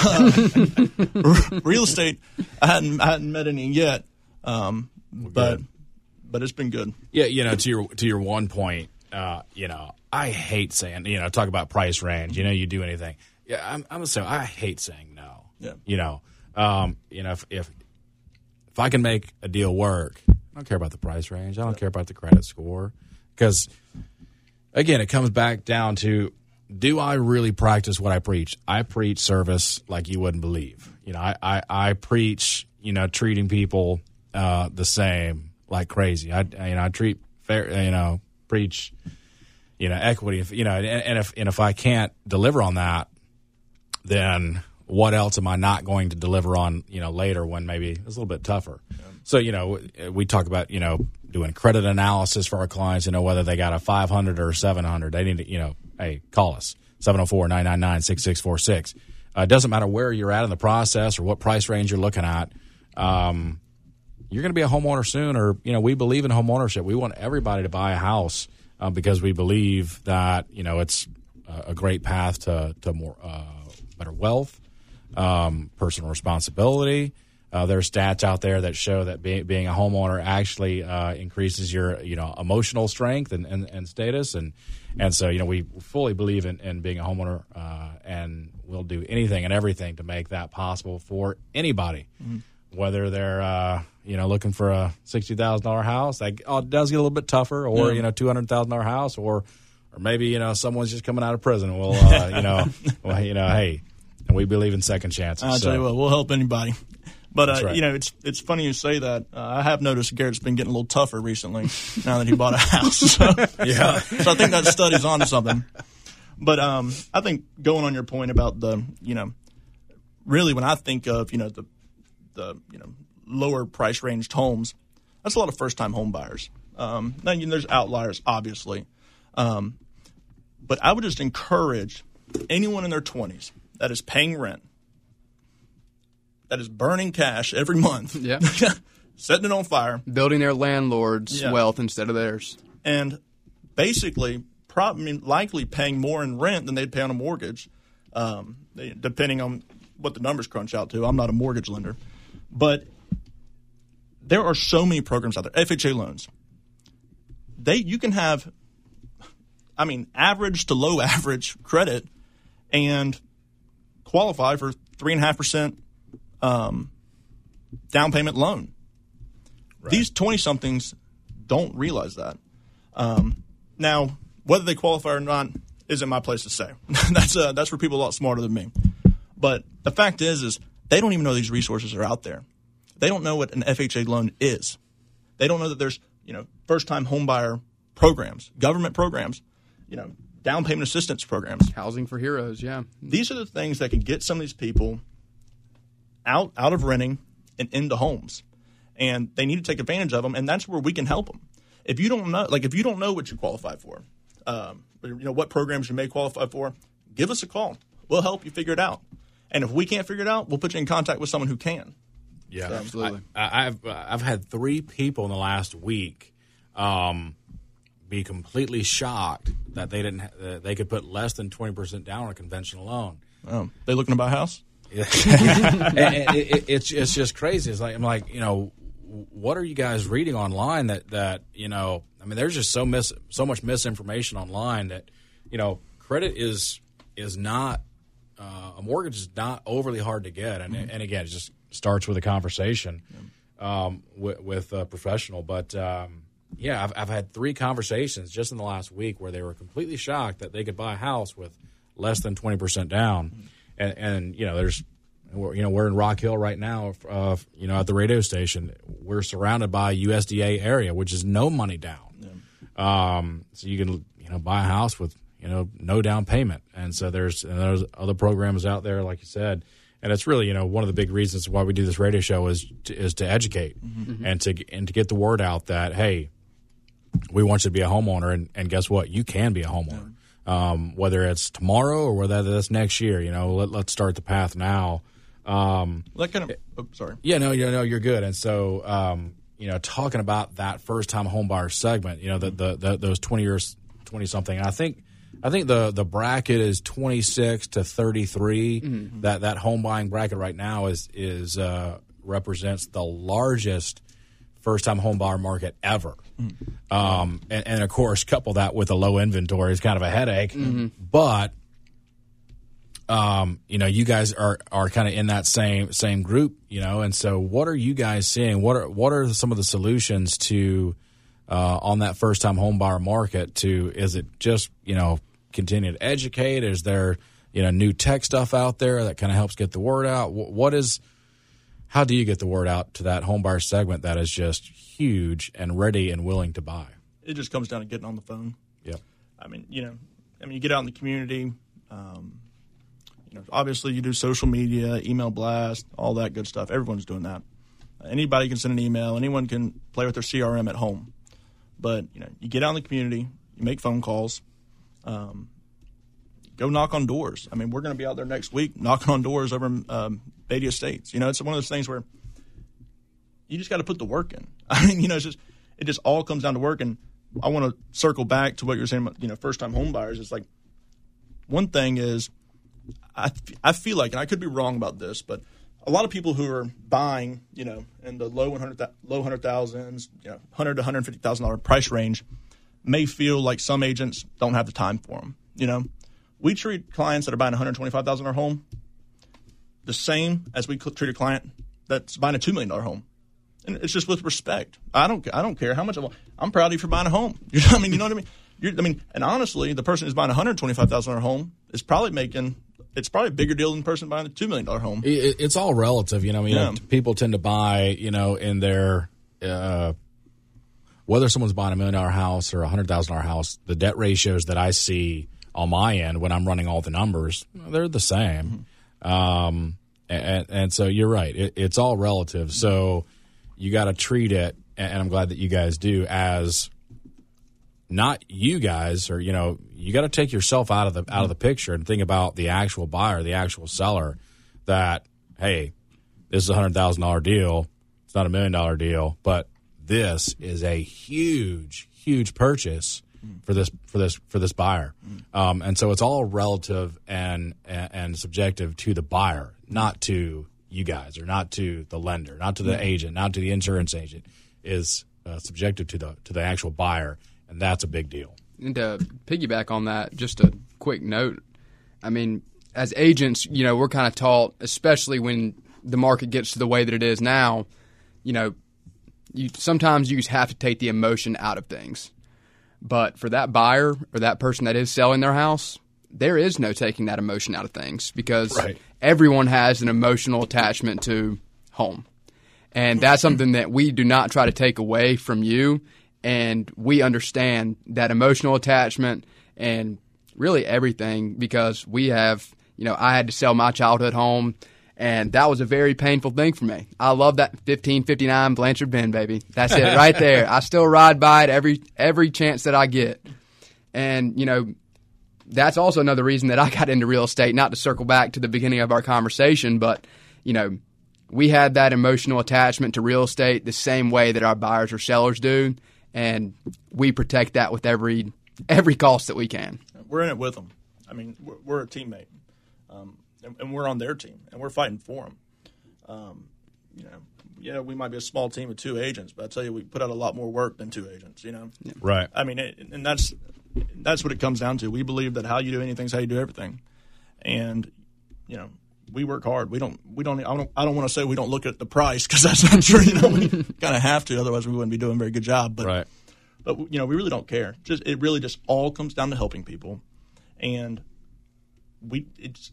Uh, real estate, I hadn't I hadn't met any yet, um, but but it's been good. Yeah, you know, to your to your one point, uh, you know, I hate saying, you know, talk about price range. You know, you do anything. Yeah, I'm I'm gonna say I hate saying no. Yeah, you know, um, you know, if, if if I can make a deal work, I don't care about the price range. I don't yeah. care about the credit score because. Again, it comes back down to, do I really practice what I preach? I preach service like you wouldn't believe. You know, I, I, I preach, you know, treating people uh, the same like crazy. I, you know, I treat fair, you know, preach, you know, equity. You know, and, and if and if I can't deliver on that, then what else am I not going to deliver on? You know, later when maybe it's a little bit tougher. Yeah. So you know, we talk about you know. doing credit analysis for our clients, you know, whether they got a five hundred or seven hundred. They need to, you know, hey, call us, seven oh four, nine nine nine, six six four six. Uh, it doesn't matter where you're at in the process or what price range you're looking at. Um, you're going to be a homeowner soon, or, you know, we believe in home ownership. We want everybody to buy a house uh, because we believe that, you know, it's a great path to, to more uh, better wealth, um, personal responsibility. Uh, there are stats out there that show that be, being a homeowner actually uh, increases your, you know, emotional strength and, and, and status, and and so you know we fully believe in, in being a homeowner, uh, and we'll do anything and everything to make that possible for anybody, mm-hmm. whether they're uh, you know looking for a sixty thousand dollar house. That oh, it does get a little bit tougher, or yeah. you know two hundred thousand dollar house, or or maybe you know someone's just coming out of prison. Well, uh, you know, well, you know, hey, and we believe in second chances. I'll so. tell you what, we'll help anybody. But, uh, right. you know, it's it's funny you say that. Uh, I have noticed Garrett's been getting a little tougher recently now that he bought a house. So, yeah. So, so I think that study's on to something. But um, I think going on your point about the, you know, really when I think of, you know, the, the you know, lower price ranged homes, that's a lot of first-time home buyers. Um, now, you know, there's outliers, obviously. Um, but I would just encourage anyone in their twenties that is paying rent, that is burning cash every month, yeah, setting it on fire, building their landlord's yeah. wealth instead of theirs, and basically, prob- I mean, likely paying more in rent than they'd pay on a mortgage, um, they, depending on what the numbers crunch out to. I'm not a mortgage lender, but there are so many programs out there. F H A loans, they you can have, I mean, average to low average credit, and qualify for three and a half percent. Um, down payment loan. Right. These twenty-somethings don't realize that. Um, now, whether they qualify or not isn't my place to say. that's uh, that's for people a lot smarter than me. But the fact is, is they don't even know these resources are out there. They don't know what an F H A loan is. They don't know that there's you know first-time homebuyer programs, government programs, you know down payment assistance programs, housing for heroes. Yeah, these are the things that can get some of these people out out of renting and into homes, and they need to take advantage of them, and that's where we can help them. If you don't know, like if you don't know what you qualify for, um, you know what programs you may qualify for, give us a call. We'll help you figure it out, and if we can't figure it out, we'll put you in contact with someone who can. Yeah, so, absolutely. I, I've I've had three people in the last week um, be completely shocked that they didn't uh, they could put less than twenty percent down on a conventional loan. Oh, they looking to buy a house? and, and it, it, it's it's just crazy. It's like I'm like you know, what are you guys reading online that, that you know? I mean, there's just so mis so much misinformation online that you know, credit is is not uh, a mortgage is not overly hard to get, and mm-hmm. and again, it just starts with a conversation yeah. um, with, with a professional. But um, yeah, I've I've had three conversations just in the last week where they were completely shocked that they could buy a house with less than twenty percent down. Mm-hmm. And, and you know, there's, we're, you know, we're in Rock Hill right now. Uh, you know, at the radio station, we're surrounded by U S D A area, which is no money down. Yeah. Um, so you can, you know, buy a house with, you know, no down payment. And so there's, and there's other programs out there, like you said. And it's really, you know, one of the big reasons why we do this radio show is to, is to educate mm-hmm. and to and to get the word out that hey, we want you to be a homeowner, and, and guess what, you can be a homeowner. Yeah. Um, whether it's tomorrow or whether that's next year, you know, let, let's start the path now. Um, that kind of, oh, sorry. Yeah, no, you know, you're good. And so, um, you know, talking about that first time home buyer segment, you know, the, the, the those twenty years, twenty something, and I think, I think the, the bracket is twenty-six to thirty-three. Mm-hmm. That that home buying bracket right now is is uh, represents the largest first time home buyer market ever. Mm-hmm. Um, and, and of course, couple that with a low inventory is kind of a headache. Mm-hmm. But um, you know, you guys are are kind of in that same same group, you know. And so, what are you guys seeing? What are what are some of the solutions to uh, on that first time home buyer market? To is it just you know continue to educate? Is there, you know, new tech stuff out there that kind of helps get the word out? What is, how do you get the word out to that home buyer segment that is just huge and ready and willing to buy? It just comes down to getting on the phone. Yep. I mean, you know, I mean, you get out in the community. Um, you know, obviously you do social media, email blast, all that good stuff. Everyone's doing that. Uh, anybody can send an email. Anyone can play with their C R M at home. But, you know, you get out in the community, you make phone calls. Um, go knock on doors. I mean, we're going to be out there next week knocking on doors over in um, Beatty Estates. You know, it's one of those things where you just got to put the work in. I mean, you know, it's just it just all comes down to work. And I want to circle back to what you were saying about, you know, first-time home buyers. It's like one thing is I, I feel like, and I could be wrong about this, but a lot of people who are buying, you know, in the low one hundred low one hundred thousands, you know, one hundred to one hundred fifty thousand dollars price range may feel like some agents don't have the time for them. You know, we treat clients that are buying a one hundred twenty-five thousand dollars home the same as we treat a client that's buying a two million dollars home. And it's just with respect. I don't I don't care how much. I'm proud of you for buying a home. You know, I mean, you know what I mean? You're, I mean, and honestly, the person who's buying a one hundred twenty-five thousand dollars home is probably making, it's probably a bigger deal than the person buying a two million dollars home. It, it's all relative. You know, I mean, Yeah. you know, people tend to buy, you know, in their, uh, whether someone's buying a million dollar house or a hundred thousand dollar house, the debt ratios that I see on my end when I'm running all the numbers, they're the same. Mm-hmm. Um, and, and so you're right. It, it's all relative. So you got to treat it, and I'm glad that you guys do, as not you guys, or, you know, you got to take yourself out of the out of the picture and think about the actual buyer, the actual seller, that, hey, this is a hundred thousand dollar deal. It's not a million dollar deal, but this is a huge, huge purchase for this for this for this buyer, um, and so it's all relative and, and and subjective to the buyer, not to you guys, or not to the lender, not to the agent, not to the insurance agent. Is uh, subjective to the to the actual buyer, and that's a big deal. And to piggyback on that, just a quick note. I mean, as agents, you know, we're kind of taught, especially when the market gets to the way that it is now, you know, you sometimes you just have to take the emotion out of things. But for that buyer or that person that is selling their house, there is no taking that emotion out of things, because Right. everyone has an emotional attachment to home. And that's something that we do not try to take away from you. And we understand that emotional attachment and really everything, because we have, you know, I had to sell my childhood home, and that was a very painful thing for me. I love that fifteen fifty-nine Blanchard Bend, baby. That's it right there. I still ride by it every every chance that I get. And, you know, that's also another reason that I got into real estate, not to circle back to the beginning of our conversation, but, you know, we had that emotional attachment to real estate the same way that our buyers or sellers do, and we protect that with every every cost that we can. We're in it with them. I mean, we're, we're a teammate, um, and, and we're on their team, and we're fighting for them. Um, you know, yeah, we might be a small team of two agents, but I tell you, we put out a lot more work than two agents. You know, Right. I mean, it, and that's that's what it comes down to. We believe that how you do anything is how you do everything, and you know, we work hard. We don't. We don't. I don't. I don't want to say we don't look at the price, because that's not true. You know, we kind of have to. Otherwise, we wouldn't be doing a very good job. But, Right. but you know, we really don't care. Just it really just all comes down to helping people, and we. It's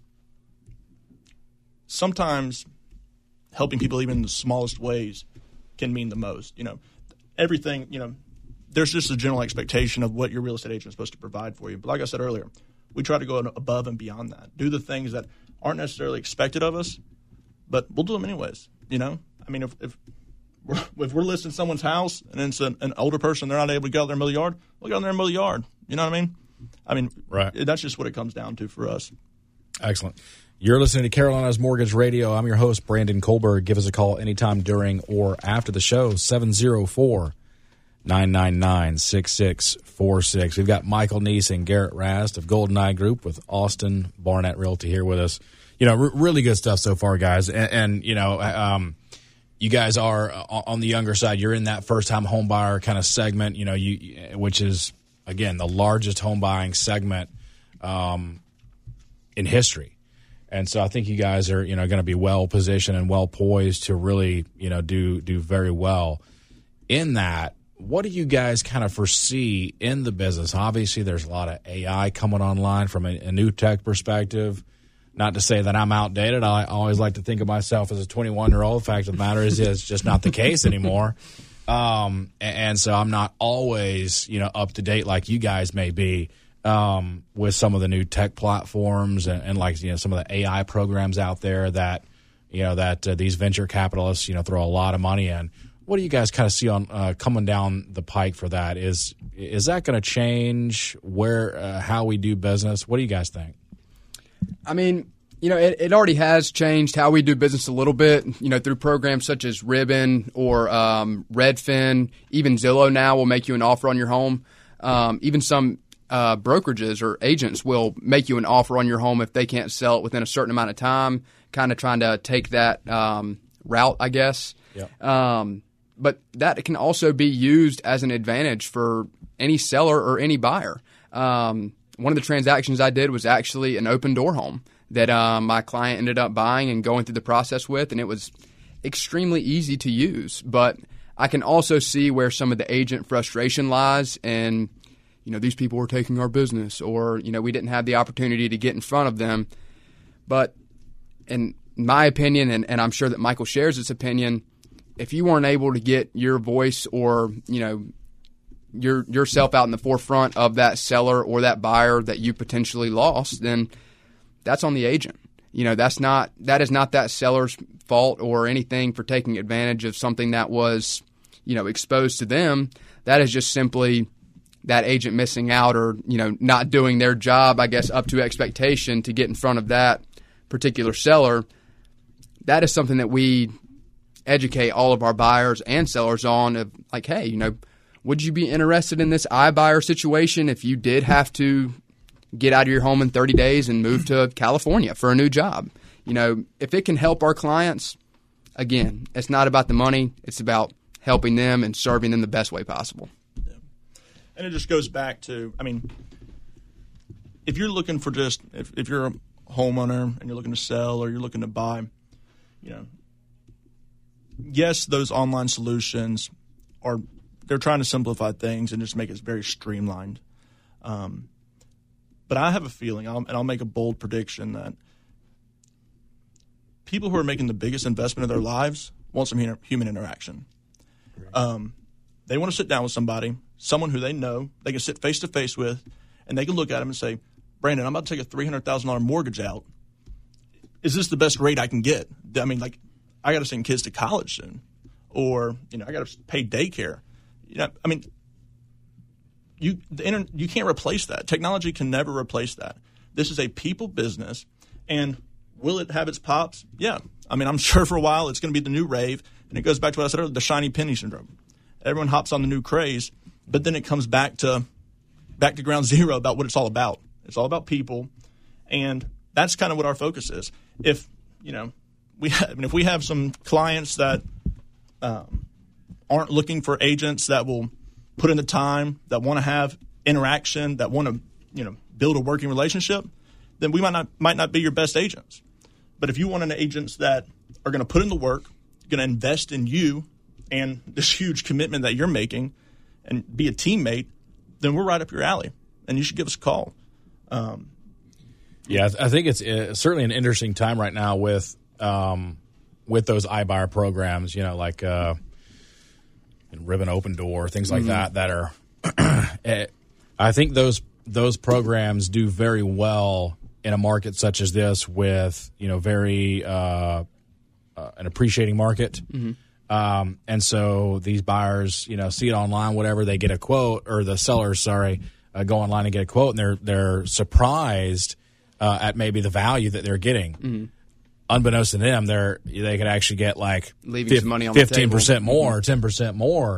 sometimes helping people even in the smallest ways can mean the most. You know, everything. You know, there's just a general expectation of what your real estate agent is supposed to provide for you. But like I said earlier, we try to go above and beyond that. Do the things that aren't necessarily expected of us, but we'll do them anyways. You know, I mean, if if we're, if we're listing someone's house and it's an, an older person, they're not able to get out there and mow the yard, we'll get out there and mow the yard. You know what I mean? I mean, Right. That's just what it comes down to for us. Excellent. You're listening to Carolina's Mortgage Radio. I'm your host, Brandon Kohlberg. Give us a call anytime during or after the show, seven oh four, nine nine nine, six six four six. We've got Michael Neese and Garrett Rast of Golden Eye Group with Austin Barnett Realty here with us. You know, r- really good stuff so far, guys. And, and you know, um, you guys are on the younger side. You're in that first-time home buyer kind of segment, you know, you which is, again, the largest home buying segment um, in history. And so I think you guys are, you know, going to be well positioned and well poised to really, you know, do do very well in that. What do you guys kind of foresee in the business? Obviously, there's a lot of A I coming online from a, a new tech perspective. Not to say that I'm outdated. I always like to think of myself as a twenty-one-year-old. The fact of the matter is, it's just not the case anymore. Um, and, and so I'm not always, you know, up to date like you guys may be um, with some of the new tech platforms and, and like, you know, some of the A I programs out there that, you know, that uh, these venture capitalists, you know, throw a lot of money in. What do you guys kind of see on uh, coming down the pike for that? Is is that going to change where uh, how we do business? What do you guys think? I mean, you know, it, it already has changed how we do business a little bit, you know, through programs such as Ribbon or um, Redfin. Even Zillow now will make you an offer on your home. Um, even some uh, brokerages or agents will make you an offer on your home if they can't sell it within a certain amount of time, kind of trying to take that um, route, I guess. Yep. Um, but that can also be used as an advantage for any seller or any buyer. Um One of the transactions I did was actually an open door home that um, my client ended up buying and going through the process with, and it was extremely easy to use. But I can also see where some of the agent frustration lies, and you know, these people were taking our business, or you know, we didn't have the opportunity to get in front of them. But in my opinion, and, and I'm sure that Michael shares this opinion, if you weren't able to get your voice or you know your yourself out in the forefront of that seller or that buyer that you potentially lost, then that's on the agent. You know, that's not that is not that seller's fault or anything for taking advantage of something that was, you know, exposed to them. That is just simply that agent missing out or, you know, not doing their job, I guess, up to expectation to get in front of that particular seller. That is something that we educate all of our buyers and sellers on, of like, hey, you know, would you be interested in this iBuyer situation if you did have to get out of your home in thirty days and move to California for a new job? You know, if it can help our clients, again, it's not about the money. It's about helping them and serving them the best way possible. Yeah. And it just goes back to, I mean, if you're looking for just, if, if you're a homeowner and you're looking to sell or you're looking to buy, you know, yes, those online solutions are, they're trying to simplify things and just make it very streamlined. Um, but I have a feeling, I'll, and I'll make a bold prediction, that people who are making the biggest investment of their lives want some human interaction. Um, they want to sit down with somebody, someone who they know, they can sit face-to-face with, and they can look at them and say, Brandon, I'm about to take a three hundred thousand dollars mortgage out. Is this the best rate I can get? I mean, like, I got to send kids to college soon. Or, you know, I got to pay daycare. You know, I mean, you the internet, you can't replace that. Technology can never replace that. This is a people business, and will it have its pops? Yeah. I mean, I'm sure for a while it's going to be the new rave, and it goes back to what I said earlier, the shiny penny syndrome. Everyone hops on the new craze, but then it comes back to back to ground zero about what it's all about. It's all about people, and that's kind of what our focus is. If you know, we have, I mean, if we have some clients that um, aren't looking for agents that will put in the time, that want to have interaction, that want to, you know, build a working relationship, then we might not might not be your best agents. But if you want an agents that are going to put in the work, going to invest in you and this huge commitment that you're making, and be a teammate, then we're right up your alley, and you should give us a call. Um, yeah, I think it's uh, certainly an interesting time right now with um, with those iBuyer programs. You know, like uh, Ribbon Open Door, things like mm-hmm. that. That are, I think those those programs do very well in a market such as this, with you know very uh, uh, an appreciating market. Mm-hmm. Um, and so these buyers, you know, see it online, whatever, they get a quote, or the sellers, sorry, uh, go online and get a quote, and they're they're surprised uh, at maybe the value that they're getting. Mm-hmm. Unbeknownst to them, they're they could actually get like leaving some money on the table. fifteen percent more, mm-hmm. ten percent more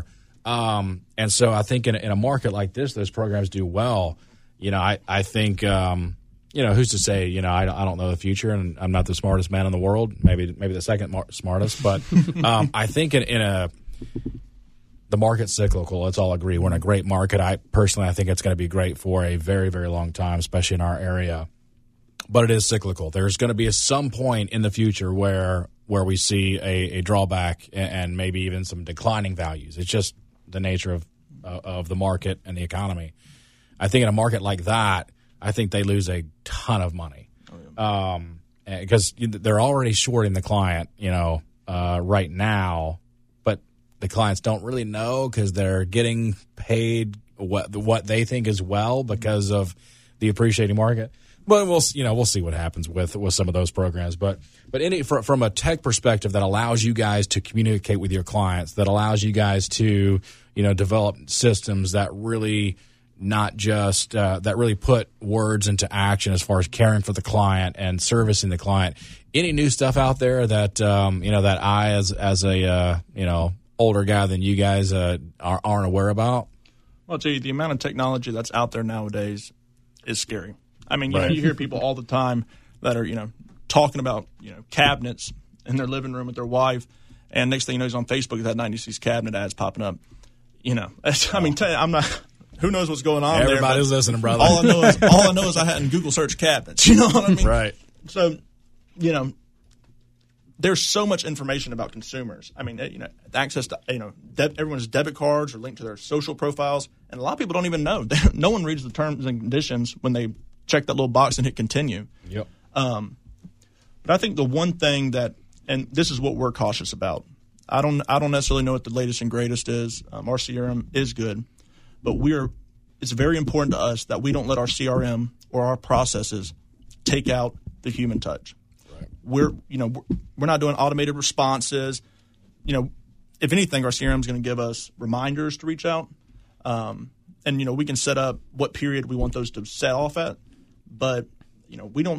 Um, and so I think in, in a market like this, those programs do well. You know, I, I think, um, you know, who's to say, you know, I, I don't know the future and I'm not the smartest man in the world, maybe maybe the second mar- smartest. But um, I think in, in a the market's cyclical. Let's all agree. We're in a great market. I personally, I think it's going to be great for a very, very long time, especially in our area. But it is cyclical. There's going to be a, some point in the future where where we see a, a drawback and, and maybe even some declining values. It's just the nature of uh, of the market and the economy. I think in a market like that, I think they lose a ton of money um, because they're already shorting the client, you know, uh, right now. But the clients don't really know because they're getting paid what what they think is well because of the appreciating market. But we'll, you know, we'll see what happens with, with some of those programs. But but any from, from a tech perspective that allows you guys to communicate with your clients, that allows you guys to, you know, develop systems that really not just uh, that really put words into action as far as caring for the client and servicing the client. Any new stuff out there that um, you know that I as as a uh, you know older guy than you guys uh, are, aren't aware about? Well, I'll tell you, the amount of technology that's out there nowadays is scary. I mean, you, Right. know, you hear people all the time that are, you know, talking about, you know, cabinets in their living room with their wife, and next thing you know, he's on Facebook that night and he sees cabinet ads popping up. You know, I mean, tell you, I'm not. Who knows what's going on? Everybody's there, listening, brother. All I know is all I know is I hadn't Google search cabinets. You know what I mean? Right. So, you know, there's so much information about consumers. I mean, you know, access to, you know, de- everyone's debit cards are linked to their social profiles, and a lot of people don't even know. No one reads the terms and conditions when they check that little box and hit continue. Yep. Um, but I think the one thing that, and this is what we're cautious about. I don't, I don't necessarily know what the latest and greatest is. Um, our C R M is good, but we're. It's very important to us that we don't let our C R M or our processes take out the human touch. Right. We're, you know, we're not doing automated responses. You know, if anything, our C R M is going to give us reminders to reach out, um, and you know, we can set up what period we want those to set off at. But, you know, we don't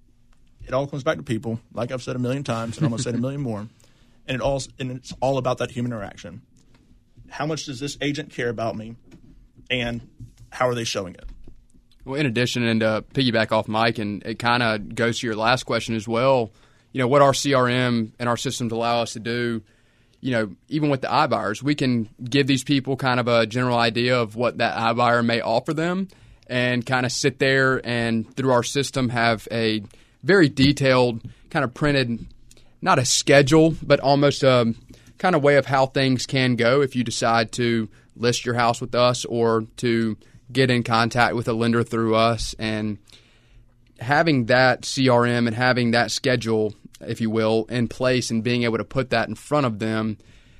– it all comes back to people, like I've said a million times, and I'm going to say it a million more. And it all and it's all about that human interaction. How much does this agent care about me, and how are they showing it? Well, in addition, and to piggyback off Mike, and it kind of goes to your last question as well, you know, what our C R M and our systems allow us to do, you know, even with the iBuyers, we can give these people kind of a general idea of what that iBuyer may offer them, and kind of sit there and through our system have a very detailed kind of printed, not a schedule, but almost a kind of way of how things can go if you decide to list your house with us or to get in contact with a lender through us. And having that C R M and having that schedule, if you will, in place and being able to put that in front of them,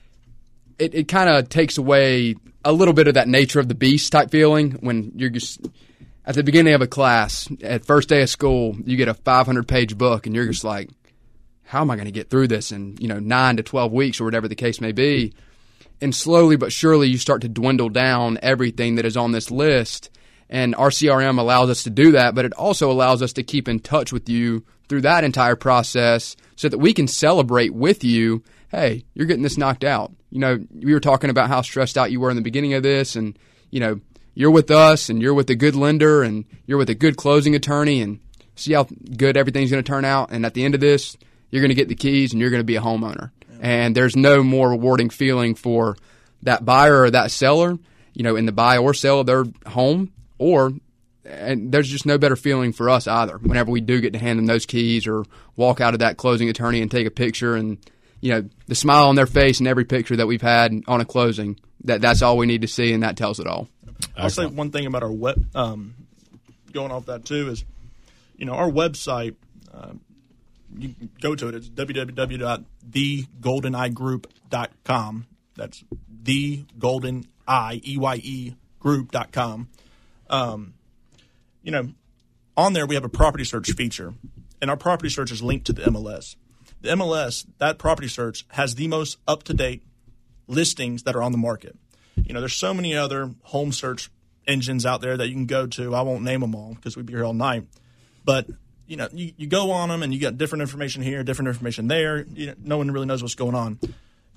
it, it kind of takes away a little bit of that nature of the beast type feeling when you're just at the beginning of a class, at first day of school, you get a five hundred page book and you're just like, how am I going to get through this in, you know, nine to twelve weeks or whatever the case may be? And slowly but surely you start to dwindle down everything that is on this list. And our C R M allows us to do that, but it also allows us to keep in touch with you through that entire process so that we can celebrate with you, hey, you're getting this knocked out. You know, we were talking about how stressed out you were in the beginning of this, and, you know, you're with us and you're with a good lender and you're with a good closing attorney, and see how good everything's going to turn out. And at the end of this, you're going to get the keys and you're going to be a homeowner. Yeah. And there's no more rewarding feeling for that buyer or that seller, you know, in the buy or sell of their home, or and there's just no better feeling for us either whenever we do get to hand them those keys or walk out of that closing attorney and take a picture, and, you know, the smile on their face in every picture that we've had on a closing, that that's all we need to see, and that tells it all. I'll Excellent. say one thing about our web, um, going off that too, is, you know, our website, uh, you can go to it. It's w w w dot the golden eye group dot com. That's the golden eye, E Y E, group dot com. Um, you know, on there we have a property search feature, and our property search is linked to the M L S. The M L S, that property search, has the most up-to-date listings that are on the market. You know, there's so many other home search engines out there that you can go to. I won't name them all because we'd be here all night. But, you know, you, you go on them and you get different information here, different information there. You know, no one really knows what's going on.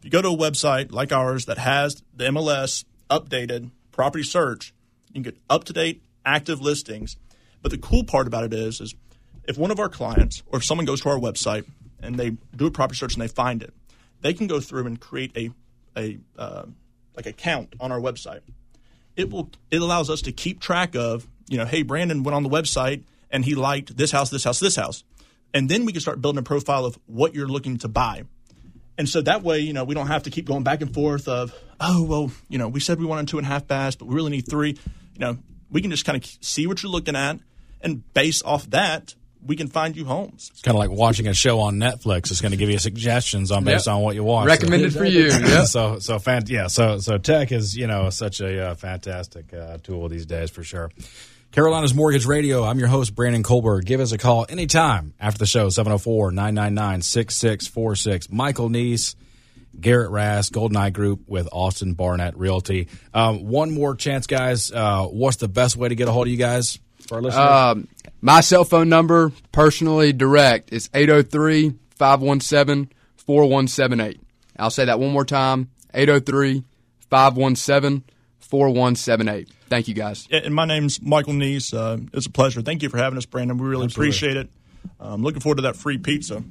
If you go to a website like ours that has the M L S updated property search, you can get up-to-date active listings. But the cool part about it is, is if one of our clients or if someone goes to our website and they do a property search and they find it, they can go through and create a a uh, like a count on our website. It will it allows us to keep track of, you know, hey, Brandon went on the website and he liked this house, this house, this house. And then we can start building a profile of what you're looking to buy. And so that way, you know, we don't have to keep going back and forth of, oh, well, you know, we said we wanted two and a half baths, but we really need three. You know, we can just kind of see what you're looking at, and based off that, we can find you homes. It's kind of like watching a show on Netflix. It's going to give you suggestions on based yep. on what you watch. Recommended so, for you. Yep. So, so, fan, yeah. So, so tech is, you know, such a uh, fantastic uh, tool these days for sure. Carolina's Mortgage Radio. I'm your host, Brandon Kohlberg. Give us a call anytime after the show, seven oh four, nine nine nine, six six four six. Michael Neese, Garrett Rass, GoldenEye Group with Austin Barnett Realty. Um, one more chance, guys. Uh, what's the best way to get a hold of you guys for our listeners? Um, my cell phone number, personally direct, is eight oh three, five one seven, four one seven eight. I'll say that one more time, eight oh three, five one seven, four one seven eight. Thank you, guys. Yeah, and my name's Michael Neese. Uh, it's a pleasure. Thank you for having us, Brandon. We really Absolutely. appreciate it. I'm um, looking forward to that free pizza.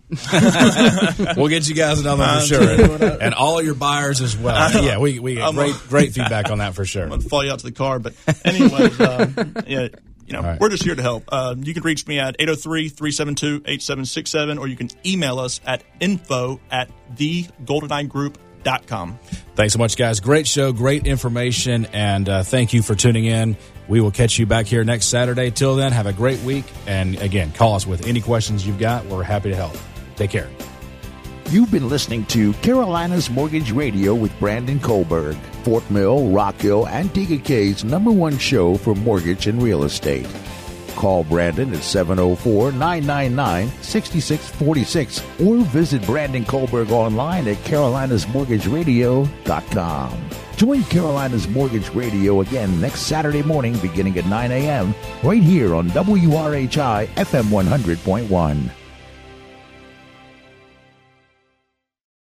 We'll get you guys another one for sure, and all your buyers as well. Yeah, we we get great great feedback on that for sure. I'm going to follow you out to the car, but anyways, um, yeah, you know, right. we're just here to help. Uh, you can reach me at eight oh three, three seven two, eight seven six seven, or you can email us at info at the golden eye group dot com. Thanks so much, guys. Great show, great information, and uh, thank you for tuning in. We will catch you back here next Saturday. Till then, have a great week. And again, call us with any questions you've got. We're happy to help. Take care. You've been listening to Carolina's Mortgage Radio with Brandon Kohlberg, Fort Mill, Rock Hill, and T K K's number one show for mortgage and real estate. Call Brandon at seven oh four, nine nine nine, six six four six or visit Brandon Kohlberg online at carolinas mortgage radio dot com. Join Carolina's Mortgage Radio again next Saturday morning beginning at nine a.m. right here on W R H I F M one hundred point one.